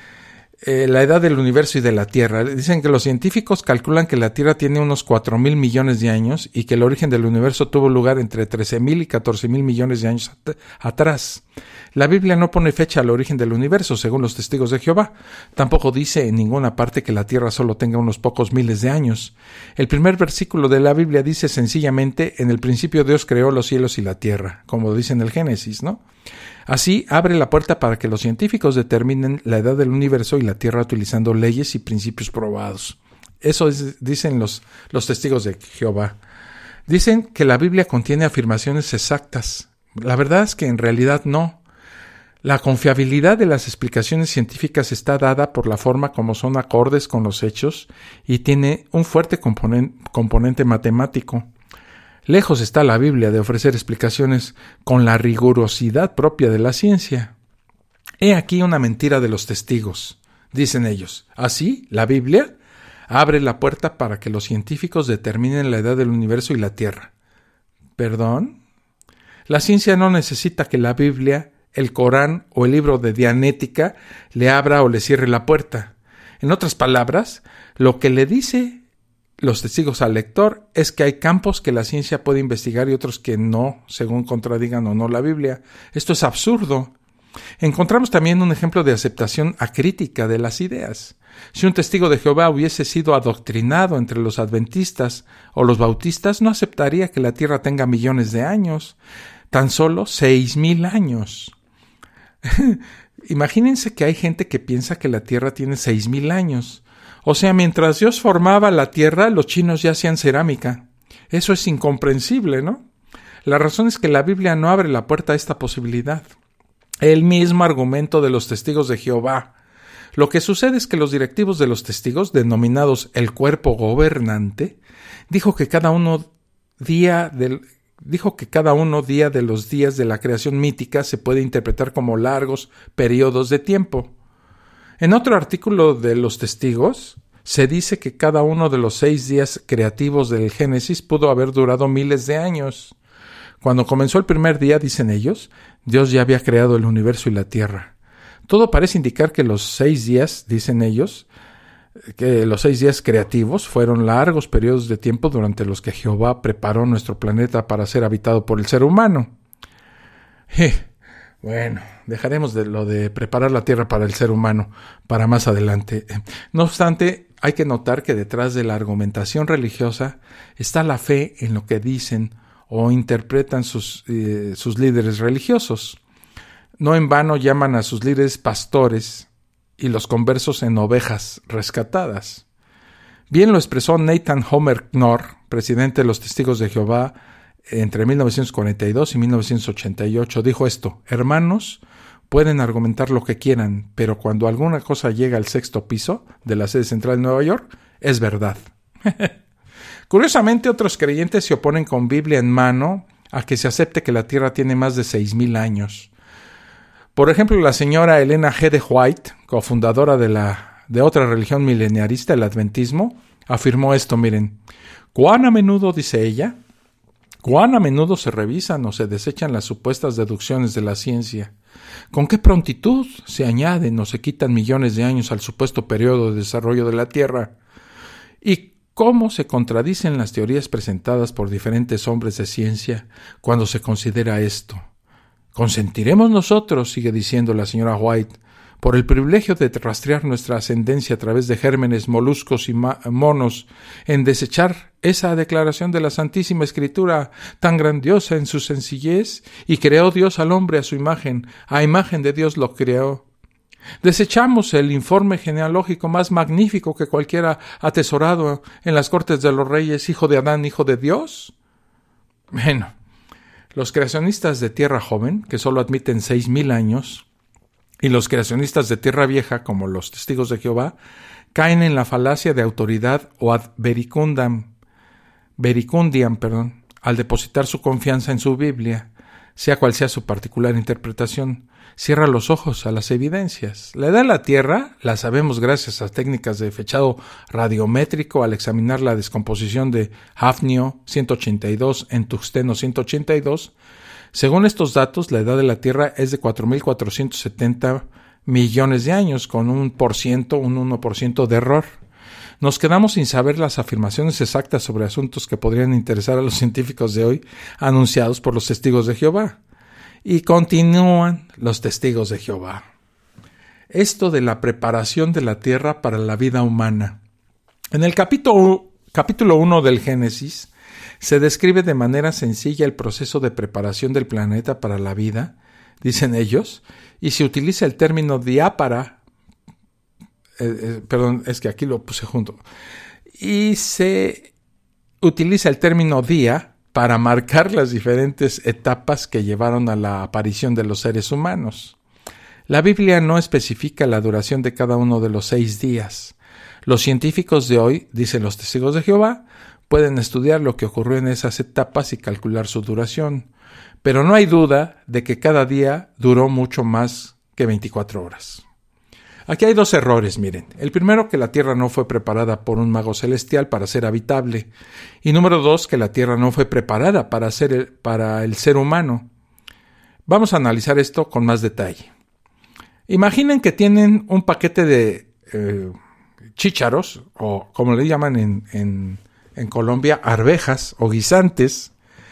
Eh, la edad del universo y de la Tierra. Dicen que los científicos calculan que la Tierra tiene unos cuatro mil millones de años y que el origen del universo tuvo lugar entre trece mil y catorce mil millones de años at- atrás. La Biblia no pone fecha al origen del universo, según los testigos de Jehová. Tampoco dice en ninguna parte que la Tierra solo tenga unos pocos miles de años. El primer versículo de la Biblia dice sencillamente, en el principio Dios creó los cielos y la tierra, como dice en el Génesis, ¿no? Así abre la puerta para que los científicos determinen la edad del universo y la Tierra utilizando leyes y principios probados. Eso es, dicen los, los testigos de Jehová. Dicen que la Biblia contiene afirmaciones exactas. La verdad es que en realidad no. La confiabilidad de las explicaciones científicas está dada por la forma como son acordes con los hechos y tiene un fuerte componen- componente matemático. Lejos está la Biblia de ofrecer explicaciones con la rigurosidad propia de la ciencia. He aquí una mentira de los testigos, dicen ellos. Así, la Biblia abre la puerta para que los científicos determinen la edad del universo y la Tierra. ¿Perdón? La ciencia no necesita que la Biblia, el Corán o el libro de Dianética le abra o le cierre la puerta. En otras palabras, lo que le dice los testigos al lector es que hay campos que la ciencia puede investigar y otros que no, según contradigan o no la Biblia. Esto es absurdo. Encontramos también un ejemplo de aceptación acrítica de las ideas. Si un testigo de Jehová hubiese sido adoctrinado entre los adventistas o los bautistas, no aceptaría que la Tierra tenga millones de años, tan solo seis mil años. Imagínense que hay gente que piensa que la Tierra tiene seis mil años. O sea, mientras Dios formaba la tierra, los chinos ya hacían cerámica. Eso es incomprensible, ¿no? La razón es que la Biblia no abre la puerta a esta posibilidad. El mismo argumento de los testigos de Jehová. Lo que sucede es que los directivos de los testigos, denominados el cuerpo gobernante, dijo que cada uno día del dijo que cada uno día de los días de la creación mítica se puede interpretar como largos periodos de tiempo. En otro artículo de los testigos se dice que cada uno de los seis días creativos del Génesis pudo haber durado miles de años. Cuando comenzó el primer día, dicen ellos, Dios ya había creado el universo y la tierra. Todo parece indicar que los seis días, dicen ellos, que los seis días creativos fueron largos periodos de tiempo durante los que Jehová preparó nuestro planeta para ser habitado por el ser humano. Eh, bueno, dejaremos de lo de preparar la tierra para el ser humano para más adelante. No obstante, hay que notar que detrás de la argumentación religiosa está la fe en lo que dicen o interpretan sus, eh, sus líderes religiosos. No en vano llaman a sus líderes pastores y los conversos en ovejas rescatadas. Bien lo expresó Nathan Homer Knorr, presidente de los Testigos de Jehová, entre mil novecientos cuarenta y dos y mil novecientos ochenta y ocho. Dijo esto: hermanos, pueden argumentar lo que quieran, pero cuando alguna cosa llega al sexto piso de la sede central de Nueva York, es verdad. Curiosamente, otros creyentes se oponen con Biblia en mano a que se acepte que la Tierra tiene más de seis mil años. Por ejemplo, la señora Elena G. de White, cofundadora de, la, de otra religión mileniarista, el adventismo, afirmó esto, miren, cuán a menudo, dice ella, cuán a menudo se revisan o se desechan las supuestas deducciones de la ciencia, con qué prontitud se añaden o se quitan millones de años al supuesto periodo de desarrollo de la Tierra, y cómo se contradicen las teorías presentadas por diferentes hombres de ciencia cuando se considera esto. Consentiremos nosotros, sigue diciendo la señora White, por el privilegio de rastrear nuestra ascendencia a través de gérmenes, moluscos y monos, en desechar esa declaración de la Santísima Escritura tan grandiosa en su sencillez, y creó Dios al hombre a su imagen, a imagen de Dios lo creó. Desechamos el informe genealógico más magnífico que cualquiera atesorado en las cortes de los reyes, hijo de Adán, hijo de Dios. Bueno, los creacionistas de Tierra Joven, que solo admiten seis mil años, y los creacionistas de Tierra Vieja, como los Testigos de Jehová, caen en la falacia de autoridad o ad vericundam, vericundiam, perdón, al depositar su confianza en su Biblia, sea cual sea su particular interpretación. Cierra los ojos a las evidencias. La edad de la Tierra la sabemos gracias a técnicas de fechado radiométrico al examinar la descomposición de hafnio ciento ochenta y dos en tungsteno ciento ochenta y dos. Según estos datos, la edad de la Tierra es de cuatro mil cuatrocientos setenta millones de años, con un por ciento, un uno por ciento de error. Nos quedamos sin saber las afirmaciones exactas sobre asuntos que podrían interesar a los científicos de hoy, anunciados por los Testigos de Jehová. Y continúan los Testigos de Jehová. Esto de la preparación de la tierra para la vida humana. En el capítulo, capítulo uno del Génesis se describe de manera sencilla el proceso de preparación del planeta para la vida, dicen ellos, y se utiliza el término diápara, eh, eh, perdón, es que aquí lo puse junto, y se utiliza el término día para marcar las diferentes etapas que llevaron a la aparición de los seres humanos. La Biblia no especifica la duración de cada uno de los seis días. Los científicos de hoy, dicen los Testigos de Jehová, pueden estudiar lo que ocurrió en esas etapas y calcular su duración, pero no hay duda de que cada día duró mucho más que veinticuatro horas. Aquí hay dos errores, miren. El primero, que la Tierra no fue preparada por un mago celestial para ser habitable. Y número dos, que la Tierra no fue preparada para, ser el, para el ser humano. Vamos a analizar esto con más detalle. Imaginen que tienen un paquete de eh, chícharos, o como le llaman en, en, en Colombia, arvejas o guisantes,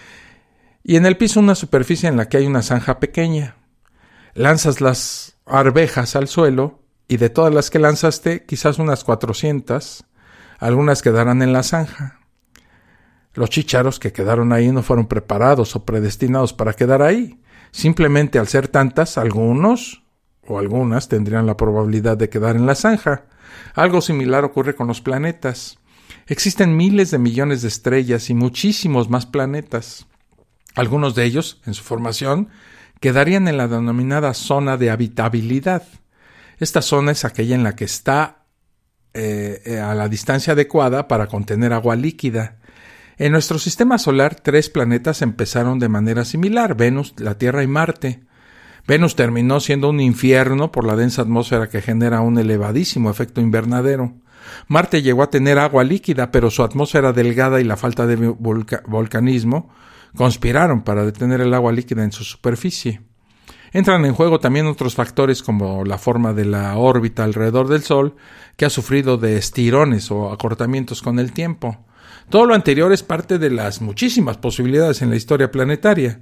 y en el piso una superficie en la que hay una zanja pequeña. Lanzas las arvejas al suelo, y de todas las que lanzaste, quizás unas cuatrocientas, algunas quedarán en la zanja. Los chícharos que quedaron ahí no fueron preparados o predestinados para quedar ahí. Simplemente al ser tantas, algunos o algunas tendrían la probabilidad de quedar en la zanja. Algo similar ocurre con los planetas. Existen miles de millones de estrellas y muchísimos más planetas. Algunos de ellos, en su formación, quedarían en la denominada zona de habitabilidad. Esta zona es aquella en la que está eh, a la distancia adecuada para contener agua líquida. En nuestro sistema solar, tres planetas empezaron de manera similar: Venus, la Tierra y Marte. Venus terminó siendo un infierno por la densa atmósfera que genera un elevadísimo efecto invernadero. Marte llegó a tener agua líquida, pero su atmósfera delgada y la falta de volca- volcanismo conspiraron para detener el agua líquida en su superficie. Entran en juego también otros factores como la forma de la órbita alrededor del Sol, que ha sufrido de estirones o acortamientos con el tiempo. Todo lo anterior es parte de las muchísimas posibilidades en la historia planetaria.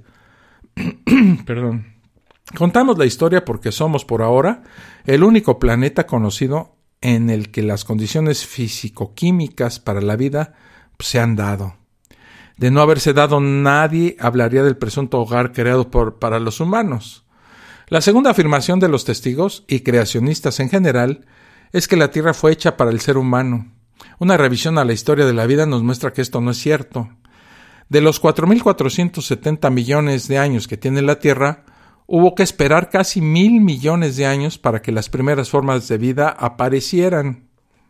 Perdón. Contamos la historia porque somos, por ahora, el único planeta conocido en el que las condiciones físico-químicas para la vida pues, se han dado. De no haberse dado, nadie hablaría del presunto hogar creado por, para los humanos. La segunda afirmación de los testigos y creacionistas en general es que la Tierra fue hecha para el ser humano. Una revisión a la historia de la vida nos muestra que esto no es cierto. De los cuatro mil cuatrocientos setenta millones de años que tiene la Tierra, hubo que esperar casi mil millones de años para que las primeras formas de vida aparecieran,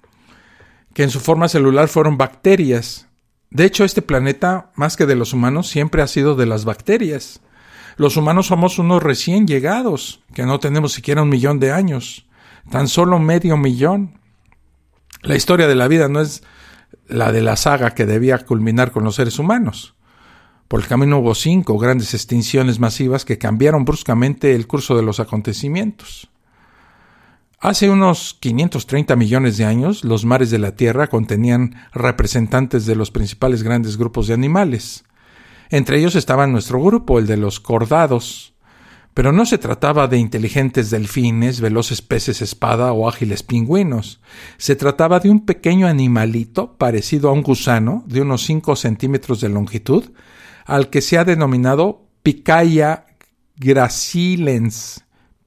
que en su forma celular fueron bacterias. De hecho, este planeta, más que de los humanos, siempre ha sido de las bacterias. Los humanos somos unos recién llegados, que no tenemos siquiera un millón de años, tan solo medio millón. La historia de la vida no es la de la saga que debía culminar con los seres humanos. Por el camino hubo cinco grandes extinciones masivas que cambiaron bruscamente el curso de los acontecimientos. Hace unos quinientos treinta millones de años, los mares de la Tierra contenían representantes de los principales grandes grupos de animales. Entre ellos estaba nuestro grupo, el de los cordados. Pero no se trataba de inteligentes delfines, veloces peces espada o ágiles pingüinos. Se trataba de un pequeño animalito parecido a un gusano de unos cinco centímetros de longitud, al que se ha denominado Picaya gracilens.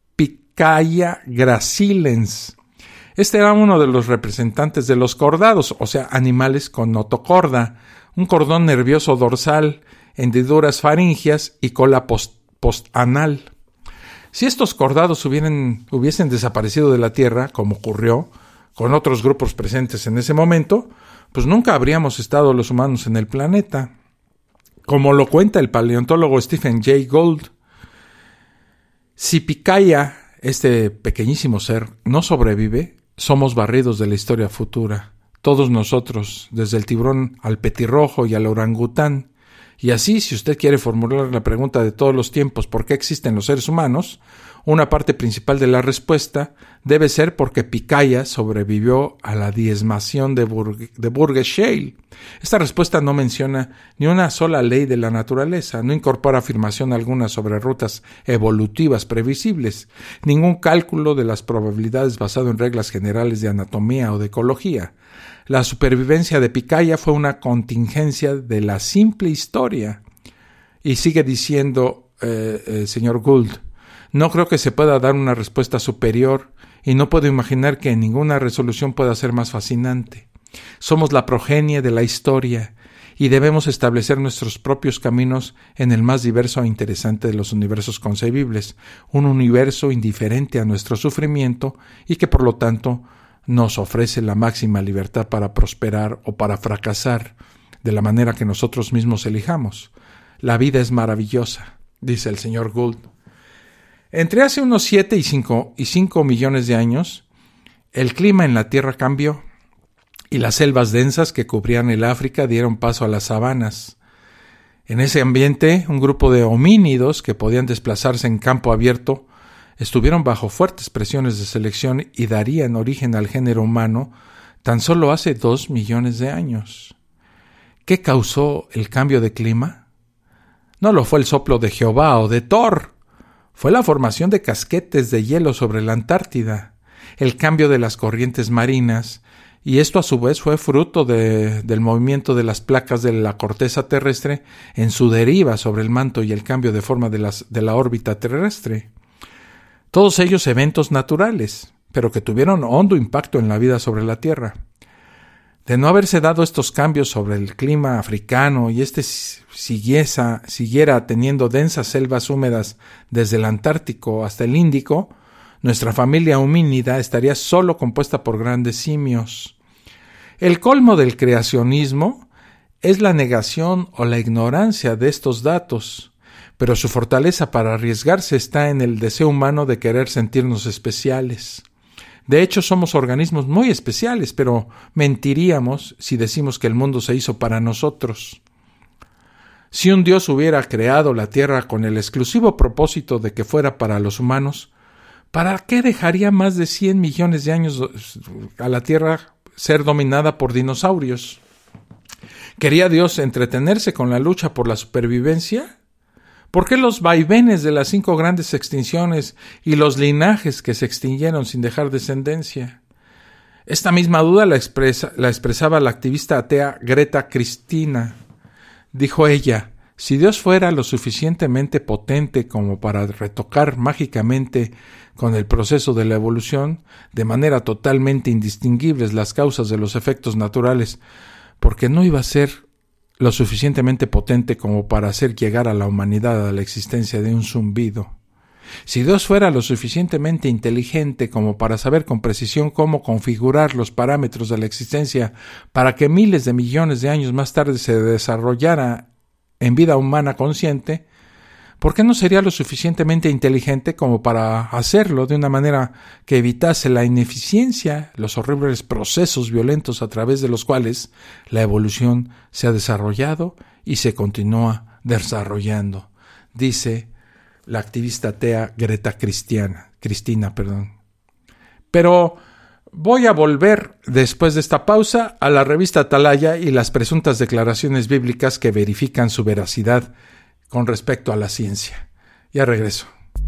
Picaya gracilens. Este era uno de los representantes de los cordados, o sea, animales con notocorda, un cordón nervioso dorsal, hendiduras faringias y cola post, postanal. Si estos cordados hubieran, hubiesen desaparecido de la Tierra, como ocurrió con otros grupos presentes en ese momento, pues nunca habríamos estado los humanos en el planeta. Como lo cuenta el paleontólogo Stephen Jay Gould, si Picaya, este pequeñísimo ser, no sobrevive, somos barridos de la historia futura. Todos nosotros, desde el tiburón al petirrojo y al orangután. Y así, si usted quiere formular la pregunta de todos los tiempos ¿por qué existen los seres humanos?, una parte principal de la respuesta debe ser porque Picaya sobrevivió a la diezmación de, Burg- de Burgess Shale. Esta respuesta no menciona ni una sola ley de la naturaleza, no incorpora afirmación alguna sobre rutas evolutivas previsibles, ningún cálculo de las probabilidades basado en reglas generales de anatomía o de ecología. La supervivencia de Picaya fue una contingencia de la simple historia. Y sigue diciendo el eh, eh, señor Gould, no creo que se pueda dar una respuesta superior y no puedo imaginar que ninguna resolución pueda ser más fascinante. Somos la progenie de la historia y debemos establecer nuestros propios caminos en el más diverso e interesante de los universos concebibles, un universo indiferente a nuestro sufrimiento y que por lo tanto nos ofrece la máxima libertad para prosperar o para fracasar de la manera que nosotros mismos elijamos. La vida es maravillosa, dice el señor Gould. Entre hace unos siete y cinco y cinco millones de años, el clima en la Tierra cambió y las selvas densas que cubrían el África dieron paso a las sabanas. En ese ambiente, un grupo de homínidos que podían desplazarse en campo abierto estuvieron bajo fuertes presiones de selección y darían origen al género humano tan solo hace dos millones de años. ¿Qué causó el cambio de clima? No lo fue el soplo de Jehová o de Thor. Fue la formación de casquetes de hielo sobre la Antártida, el cambio de las corrientes marinas, y esto a su vez fue fruto de, del movimiento de las placas de la corteza terrestre en su deriva sobre el manto y el cambio de forma de, las, de la órbita terrestre. Todos ellos eventos naturales, pero que tuvieron hondo impacto en la vida sobre la Tierra. De no haberse dado estos cambios sobre el clima africano y este siguiesa, siguiera teniendo densas selvas húmedas desde el Antártico hasta el Índico, nuestra familia homínida estaría solo compuesta por grandes simios. El colmo del creacionismo es la negación o la ignorancia de estos datos, pero su fortaleza para arriesgarse está en el deseo humano de querer sentirnos especiales. De hecho, somos organismos muy especiales, pero mentiríamos si decimos que el mundo se hizo para nosotros. Si un Dios hubiera creado la Tierra con el exclusivo propósito de que fuera para los humanos, ¿para qué dejaría más de cien millones de años a la Tierra ser dominada por dinosaurios? ¿Quería Dios entretenerse con la lucha por la supervivencia? ¿Por qué los vaivenes de las cinco grandes extinciones y los linajes que se extinguieron sin dejar descendencia? Esta misma duda la, expresa, la expresaba la activista atea Greta Cristina. Dijo ella, si Dios fuera lo suficientemente potente como para retocar mágicamente con el proceso de la evolución, de manera totalmente indistinguibles las causas de los efectos naturales, ¿por qué no iba a ser lo suficientemente potente como para hacer llegar a la humanidad a la existencia de un zumbido? Si Dios fuera lo suficientemente inteligente como para saber con precisión cómo configurar los parámetros de la existencia para que miles de millones de años más tarde se desarrollara en vida humana consciente, ¿por qué no sería lo suficientemente inteligente como para hacerlo de una manera que evitase la ineficiencia, los horribles procesos violentos a través de los cuales la evolución se ha desarrollado y se continúa desarrollando? Dice la activista atea Greta Cristiana, Cristina, perdón. Pero voy a volver, después de esta pausa, a la revista Atalaya y las presuntas declaraciones bíblicas que verifican su veracidad con respecto a la ciencia. Ya regreso.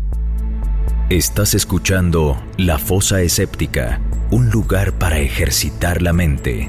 Estás escuchando La Fosa Escéptica, un lugar para ejercitar la mente.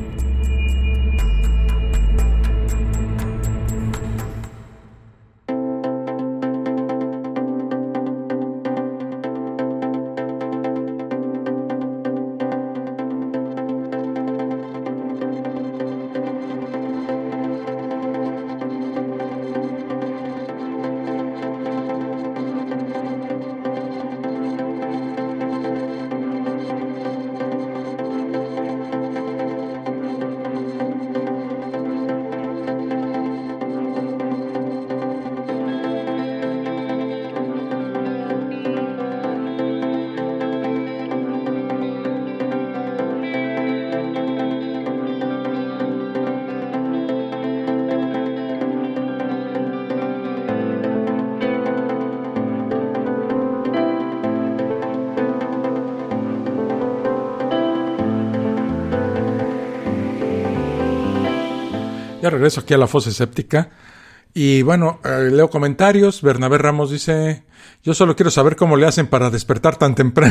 Ya regreso aquí a La Fosa Escéptica. Y bueno, eh, leo comentarios. Bernabé Ramos dice, yo solo quiero saber cómo le hacen para despertar tan temprano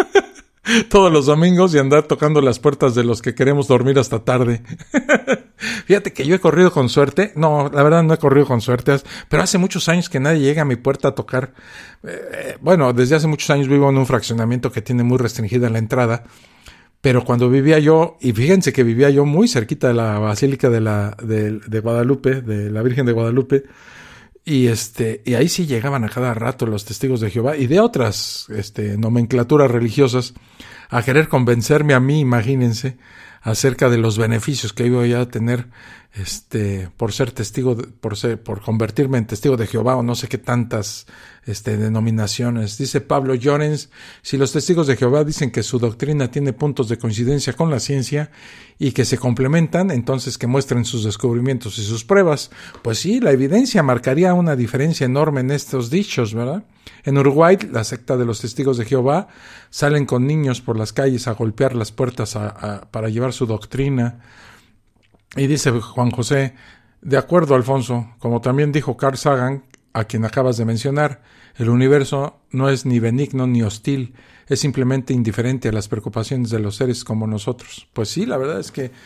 todos los domingos y andar tocando las puertas de los que queremos dormir hasta tarde. Fíjate que yo he corrido con suerte. No, la verdad no he corrido con suerte, pero hace muchos años que nadie llega a mi puerta a tocar. Eh, bueno, desde hace muchos años vivo en un fraccionamiento que tiene muy restringida la entrada. Pero cuando vivía yo, y fíjense que vivía yo muy cerquita de la Basílica de la de, de Guadalupe, de la Virgen de Guadalupe, y este y ahí sí llegaban a cada rato los testigos de Jehová y de otras este nomenclaturas religiosas a querer convencerme a mí, imagínense, acerca de los beneficios que iba yo a tener este por ser testigo de, por ser por convertirme en testigo de Jehová o no sé qué tantas este denominaciones. Dice Pablo Llorens, si los testigos de Jehová dicen que su doctrina tiene puntos de coincidencia con la ciencia y que se complementan, entonces que muestren sus descubrimientos y sus pruebas. Pues sí, la evidencia marcaría una diferencia enorme en estos dichos, ¿verdad? En Uruguay, la secta de los testigos de Jehová salen con niños por las calles a golpear las puertas a, a, para llevar su doctrina. Y dice Juan José, de acuerdo, Alfonso, como también dijo Carl Sagan, a quien acabas de mencionar, el universo no es ni benigno ni hostil, es simplemente indiferente a las preocupaciones de los seres como nosotros. Pues sí, la verdad es que,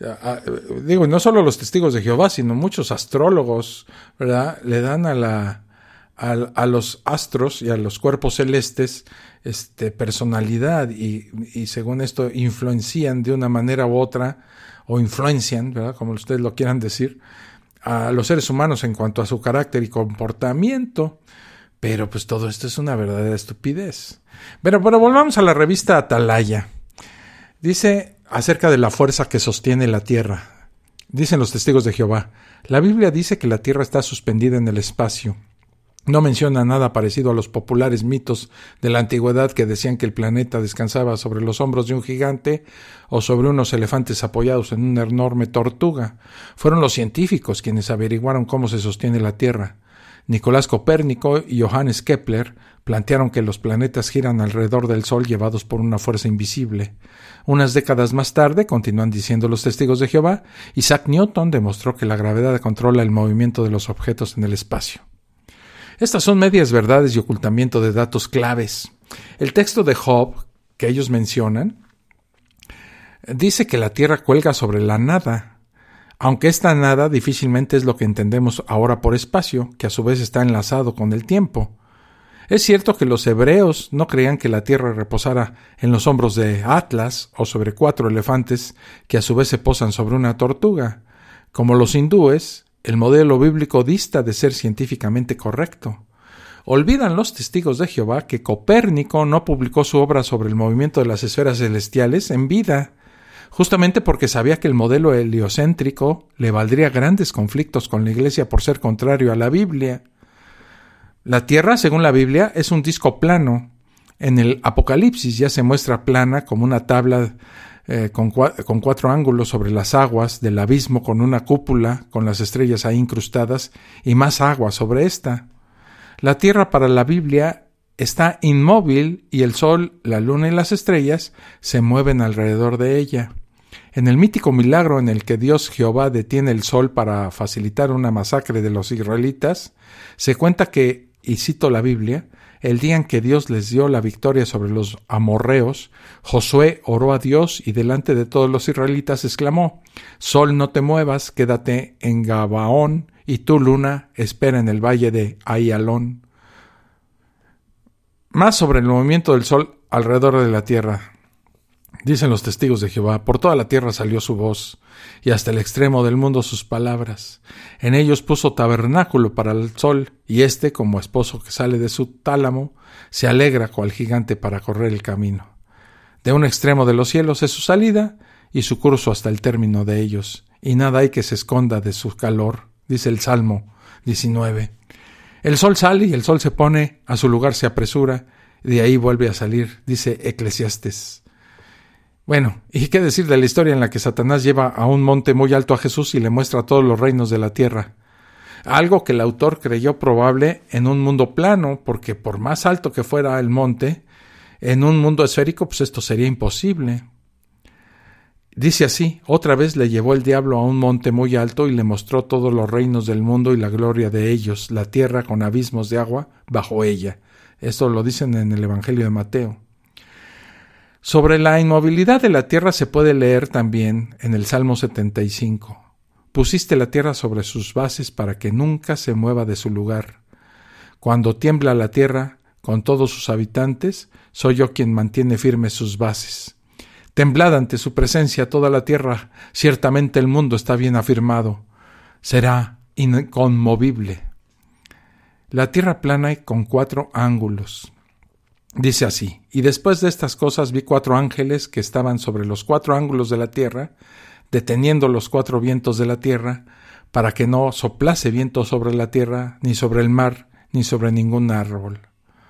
uh, digo, no solo los testigos de Jehová, sino muchos astrólogos, ¿verdad?, le dan a la a, a los astros y a los cuerpos celestes este, personalidad y, y según esto influencian de una manera u otra, o influencian, ¿verdad?, como ustedes lo quieran decir, a los seres humanos en cuanto a su carácter y comportamiento. Pero pues todo esto es una verdadera estupidez. Pero, pero volvamos a la revista Atalaya. Dice acerca de la fuerza que sostiene la Tierra. Dicen los testigos de Jehová: la Biblia dice que la Tierra está suspendida en el espacio. No menciona nada parecido a los populares mitos de la antigüedad que decían que el planeta descansaba sobre los hombros de un gigante o sobre unos elefantes apoyados en una enorme tortuga. Fueron los científicos quienes averiguaron cómo se sostiene la Tierra. Nicolás Copérnico y Johannes Kepler plantearon que los planetas giran alrededor del Sol llevados por una fuerza invisible. Unas décadas más tarde, continúan diciendo los testigos de Jehová, Isaac Newton demostró que la gravedad controla el movimiento de los objetos en el espacio. Estas son medias verdades y ocultamiento de datos claves. El texto de Job, que ellos mencionan, dice que la Tierra cuelga sobre la nada, aunque esta nada difícilmente es lo que entendemos ahora por espacio, que a su vez está enlazado con el tiempo. Es cierto que los hebreos no creían que la Tierra reposara en los hombros de Atlas o sobre cuatro elefantes que a su vez se posan sobre una tortuga. Como los hindúes, el modelo bíblico dista de ser científicamente correcto. Olvidan los testigos de Jehová que Copérnico no publicó su obra sobre el movimiento de las esferas celestiales en vida, justamente porque sabía que el modelo heliocéntrico le valdría grandes conflictos con la Iglesia por ser contrario a la Biblia. La Tierra, según la Biblia, es un disco plano. En el Apocalipsis ya se muestra plana como una tabla eh, con, cua- con cuatro ángulos sobre las aguas del abismo, con una cúpula con las estrellas ahí incrustadas y más agua sobre esta. La Tierra para la Biblia está inmóvil y el sol, la luna y las estrellas se mueven alrededor de ella. En el mítico milagro en el que Dios Jehová detiene el sol para facilitar una masacre de los israelitas, se cuenta que, y cito la Biblia, el día en que Dios les dio la victoria sobre los amorreos, Josué oró a Dios y delante de todos los israelitas exclamó: Sol, no te muevas, quédate en Gabaón, y tú, luna, espera en el valle de Ayalón. Más sobre el movimiento del sol alrededor de la tierra. Dicen los testigos de Jehová: por toda la tierra salió su voz, y hasta el extremo del mundo sus palabras. En ellos puso tabernáculo para el sol, y éste, como esposo que sale de su tálamo, se alegra cual gigante para correr el camino. De un extremo de los cielos es su salida, y su curso hasta el término de ellos, y nada hay que se esconda de su calor, dice el Salmo diecinueve. El sol sale y el sol se pone, a su lugar se apresura, y de ahí vuelve a salir, dice Eclesiastes. Bueno, ¿y qué decir de la historia en la que Satanás lleva a un monte muy alto a Jesús y le muestra todos los reinos de la tierra? Algo que el autor creyó probable en un mundo plano, porque por más alto que fuera el monte, en un mundo esférico, pues esto sería imposible. Dice así: otra vez le llevó el diablo a un monte muy alto y le mostró todos los reinos del mundo y la gloria de ellos, la tierra con abismos de agua bajo ella. Esto lo dicen en el Evangelio de Mateo. Sobre la inmovilidad de la tierra se puede leer también en el Salmo setenta y cinco. Pusiste la tierra sobre sus bases para que nunca se mueva de su lugar. Cuando tiembla la tierra con todos sus habitantes, soy yo quien mantiene firmes sus bases. Temblad ante su presencia toda la tierra, ciertamente el mundo está bien afirmado, será inconmovible. La tierra plana y con cuatro ángulos. Dice así: y después de estas cosas vi cuatro ángeles que estaban sobre los cuatro ángulos de la tierra, deteniendo los cuatro vientos de la tierra, para que no soplase viento sobre la tierra, ni sobre el mar, ni sobre ningún árbol.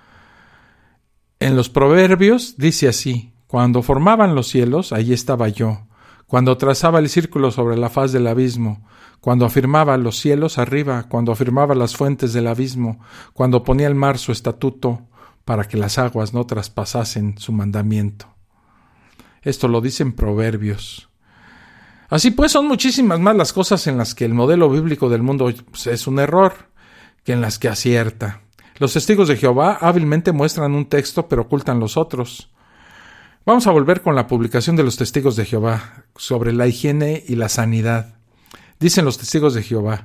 En los Proverbios dice así: cuando formaban los cielos, allí estaba yo, cuando trazaba el círculo sobre la faz del abismo, cuando afirmaba los cielos arriba, cuando afirmaba las fuentes del abismo, cuando ponía el mar su estatuto, para que las aguas no traspasasen su mandamiento. Esto lo dicen Proverbios. Así pues, son muchísimas más las cosas en las que el modelo bíblico del mundo pues, es un error, que en las que acierta. Los testigos de Jehová hábilmente muestran un texto, pero ocultan los otros. Vamos a volver con la publicación de los testigos de Jehová sobre la higiene y la sanidad. Dicen los testigos de Jehová: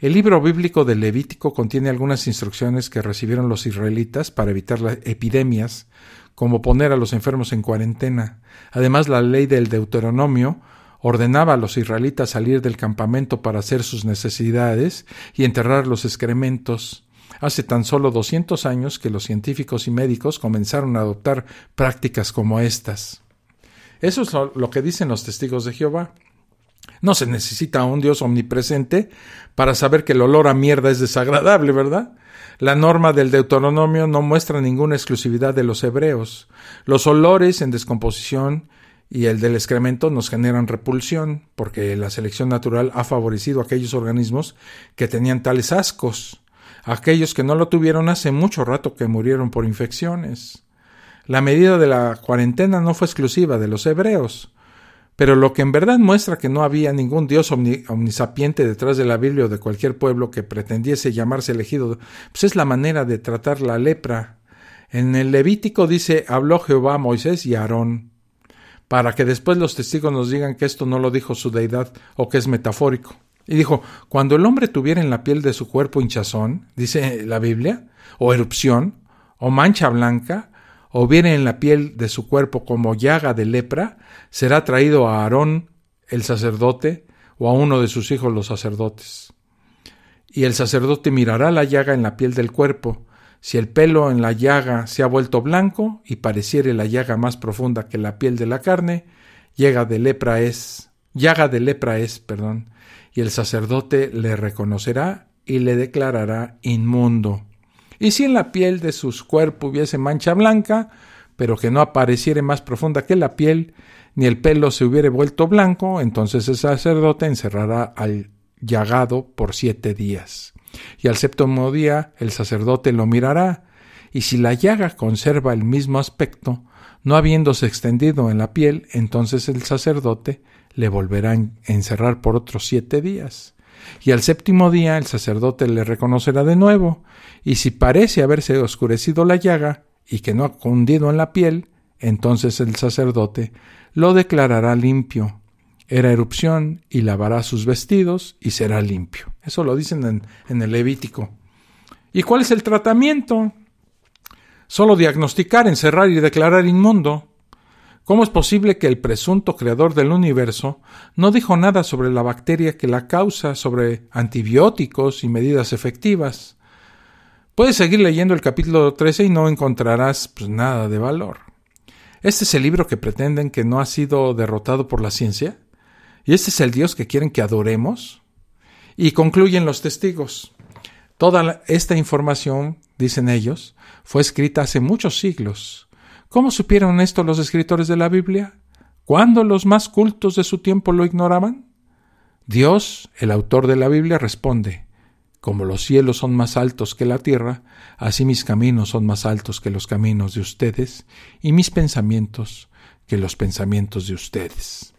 El libro bíblico del Levítico contiene algunas instrucciones que recibieron los israelitas para evitar las epidemias, como poner a los enfermos en cuarentena. Además, la ley del Deuteronomio ordenaba a los israelitas salir del campamento para hacer sus necesidades y enterrar los excrementos. Hace tan solo doscientos años que los científicos y médicos comenzaron a adoptar prácticas como estas. Eso es lo, lo que dicen los testigos de Jehová. No se necesita un Dios omnipresente para saber que el olor a mierda es desagradable, ¿verdad? La norma del Deuteronomio no muestra ninguna exclusividad de los hebreos. Los olores en descomposición y el del excremento nos generan repulsión, porque la selección natural ha favorecido a aquellos organismos que tenían tales ascos. Aquellos que no lo tuvieron hace mucho rato que murieron por infecciones. La medida de la cuarentena no fue exclusiva de los hebreos, pero lo que en verdad muestra que no había ningún Dios omni, omnisapiente detrás de la Biblia o de cualquier pueblo que pretendiese llamarse elegido, pues es la manera de tratar la lepra. En el Levítico dice, habló Jehová a Moisés y a Aarón, para que después los testigos nos digan que esto no lo dijo su deidad o que es metafórico. Y dijo, cuando el hombre tuviera en la piel de su cuerpo hinchazón, dice la Biblia, o erupción, o mancha blanca, o viene en la piel de su cuerpo como llaga de lepra, será traído a Aarón, el sacerdote, o a uno de sus hijos los sacerdotes. Y el sacerdote mirará la llaga en la piel del cuerpo. Si el pelo en la llaga se ha vuelto blanco y pareciere la llaga más profunda que la piel de la carne, llaga de lepra es, llaga de lepra es, perdón, y el sacerdote le reconocerá y le declarará inmundo. Y si en la piel de sus cuerpos hubiese mancha blanca, pero que no apareciere más profunda que la piel, ni el pelo se hubiere vuelto blanco, entonces el sacerdote encerrará al llagado por siete días. Y al séptimo día el sacerdote lo mirará, y si la llaga conserva el mismo aspecto, no habiéndose extendido en la piel, entonces el sacerdote le volverá a encerrar por otros siete días. Y al séptimo día el sacerdote le reconocerá de nuevo, y si parece haberse oscurecido la llaga, y que no ha cundido en la piel, entonces el sacerdote lo declarará limpio. Era erupción, y lavará sus vestidos, y será limpio. Eso lo dicen en, en el Levítico. ¿Y cuál es el tratamiento? Solo diagnosticar, encerrar y declarar inmundo. ¿Cómo es posible que el presunto creador del universo no dijo nada sobre la bacteria que la causa, sobre antibióticos y medidas efectivas? Puedes seguir leyendo el capítulo trece y no encontrarás pues, nada de valor. ¿Este es el libro que pretenden que no ha sido derrotado por la ciencia? ¿Y este es el Dios que quieren que adoremos? Y concluyen los testigos. Toda esta información, dicen ellos, fue escrita hace muchos siglos. ¿Cómo supieron esto los escritores de la Biblia? ¿Cuándo los más cultos de su tiempo lo ignoraban? Dios, el autor de la Biblia, responde, como los cielos son más altos que la tierra, así mis caminos son más altos que los caminos de ustedes, y mis pensamientos que los pensamientos de ustedes.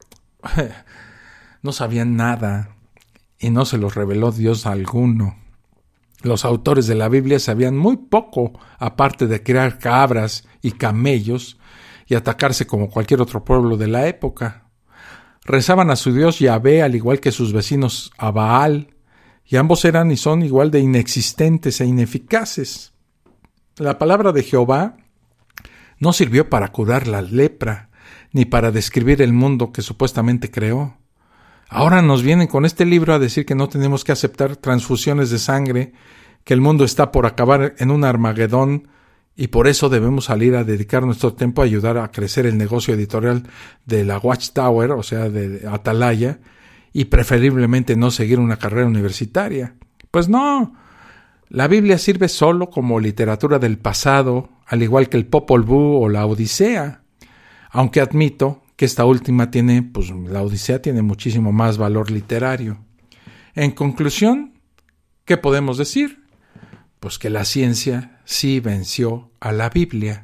No sabían nada, y no se los reveló Dios alguno. Los autores de la Biblia sabían muy poco, aparte de criar cabras y camellos y atacarse como cualquier otro pueblo de la época. Rezaban a su Dios Yahvé al igual que sus vecinos a Baal, y ambos eran y son igual de inexistentes e ineficaces. La palabra de Jehová no sirvió para curar la lepra, ni para describir el mundo que supuestamente creó. Ahora nos vienen con este libro a decir que no tenemos que aceptar transfusiones de sangre, que el mundo está por acabar en un Armagedón y por eso debemos salir a dedicar nuestro tiempo a ayudar a crecer el negocio editorial de la Watchtower, o sea, de Atalaya, y preferiblemente no seguir una carrera universitaria. Pues no, la Biblia sirve solo como literatura del pasado, al igual que el Popol Vuh o la Odisea, aunque admito que esta última tiene, pues la Odisea tiene muchísimo más valor literario. En conclusión, ¿qué podemos decir? Pues que la ciencia sí venció a la Biblia.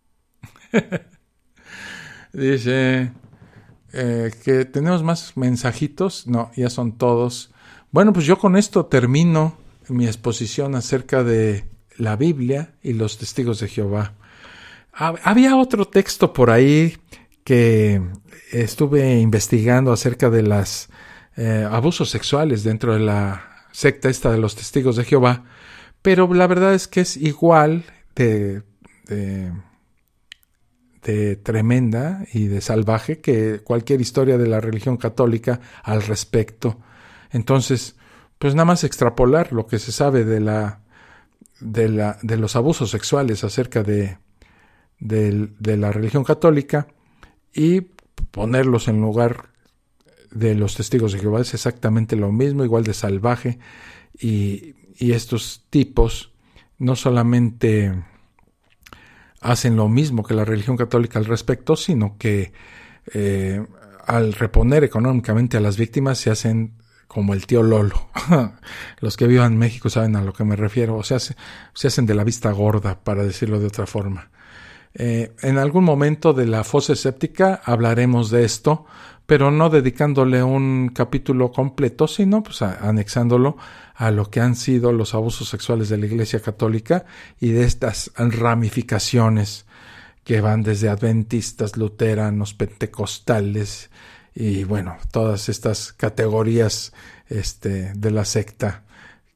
Dice eh, que tenemos más mensajitos. No, ya son todos. Bueno, pues yo con esto termino mi exposición acerca de la Biblia y los testigos de Jehová. Había otro texto por ahí que estuve investigando acerca de los eh, abusos sexuales dentro de la secta esta de los Testigos de Jehová, pero la verdad es que es igual de, de, de tremenda y de salvaje que cualquier historia de la religión católica al respecto. Entonces, pues nada más extrapolar lo que se sabe de la de la de los abusos sexuales acerca de de, de la religión católica y ponerlos en lugar de los Testigos de Jehová es exactamente lo mismo, igual de salvaje, y, y estos tipos no solamente hacen lo mismo que la religión católica al respecto, sino que eh, al reponer económicamente a las víctimas se hacen como el tío Lolo. Los que vivan en México saben a lo que me refiero, o sea, se, se hacen de la vista gorda, para decirlo de otra forma. Eh, en algún momento de la fosa escéptica hablaremos de esto, pero no dedicándole un capítulo completo, sino pues a, anexándolo a lo que han sido los abusos sexuales de la Iglesia Católica y de estas ramificaciones que van desde adventistas, luteranos, pentecostales y bueno, todas estas categorías este, de la secta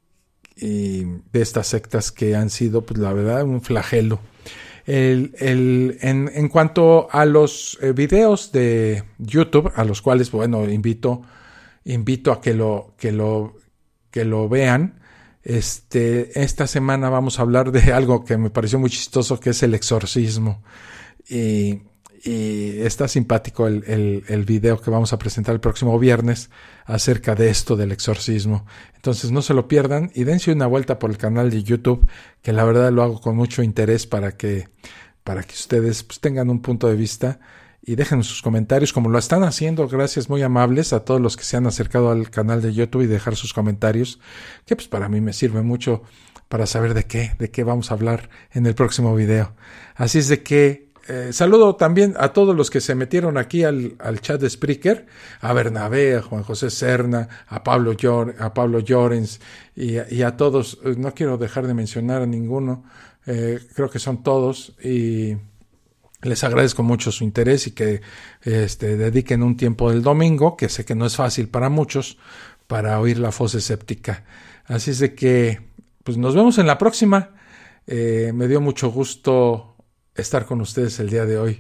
y de estas sectas que han sido, pues la verdad, un flagelo. El, el, en, en cuanto a los eh, videos de YouTube, a los cuales, bueno, invito, invito a que lo, que lo, que lo vean. Este, esta semana vamos a hablar de algo que me pareció muy chistoso, que es el exorcismo. Y, y está simpático el, el, el video que vamos a presentar el próximo viernes acerca de esto del exorcismo. Entonces no se lo pierdan y dense una vuelta por el canal de YouTube, que la verdad lo hago con mucho interés para que, para que ustedes pues, tengan un punto de vista y dejen sus comentarios como lo están haciendo. Gracias muy amables a todos los que se han acercado al canal de YouTube y dejar sus comentarios, que pues para mí me sirve mucho para saber de qué, de qué vamos a hablar en el próximo video. Así es de que Eh, saludo también a todos los que se metieron aquí al, al chat de Spreaker, a Bernabé, a Juan José Serna, a Pablo, Llor, a Pablo Llorens y, y a todos. No quiero dejar de mencionar a ninguno, eh, creo que son todos y les agradezco mucho su interés y que este, dediquen un tiempo del domingo, que sé que no es fácil para muchos, para oír la fosa escéptica. Así es de que pues nos vemos en la próxima. Eh, me dio mucho gusto estar con ustedes el día de hoy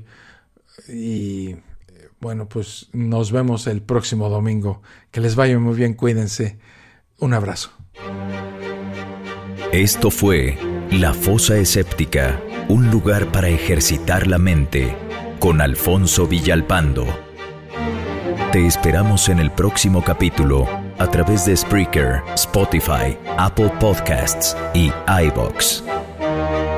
y bueno, pues nos vemos el próximo domingo. Que les vaya muy bien, cuídense. Un abrazo.
Esto fue La Fosa Escéptica, un lugar para ejercitar la mente, con Alfonso Villalpando. Te esperamos en el próximo capítulo a través de Spreaker, Spotify, Apple Podcasts y iVoox.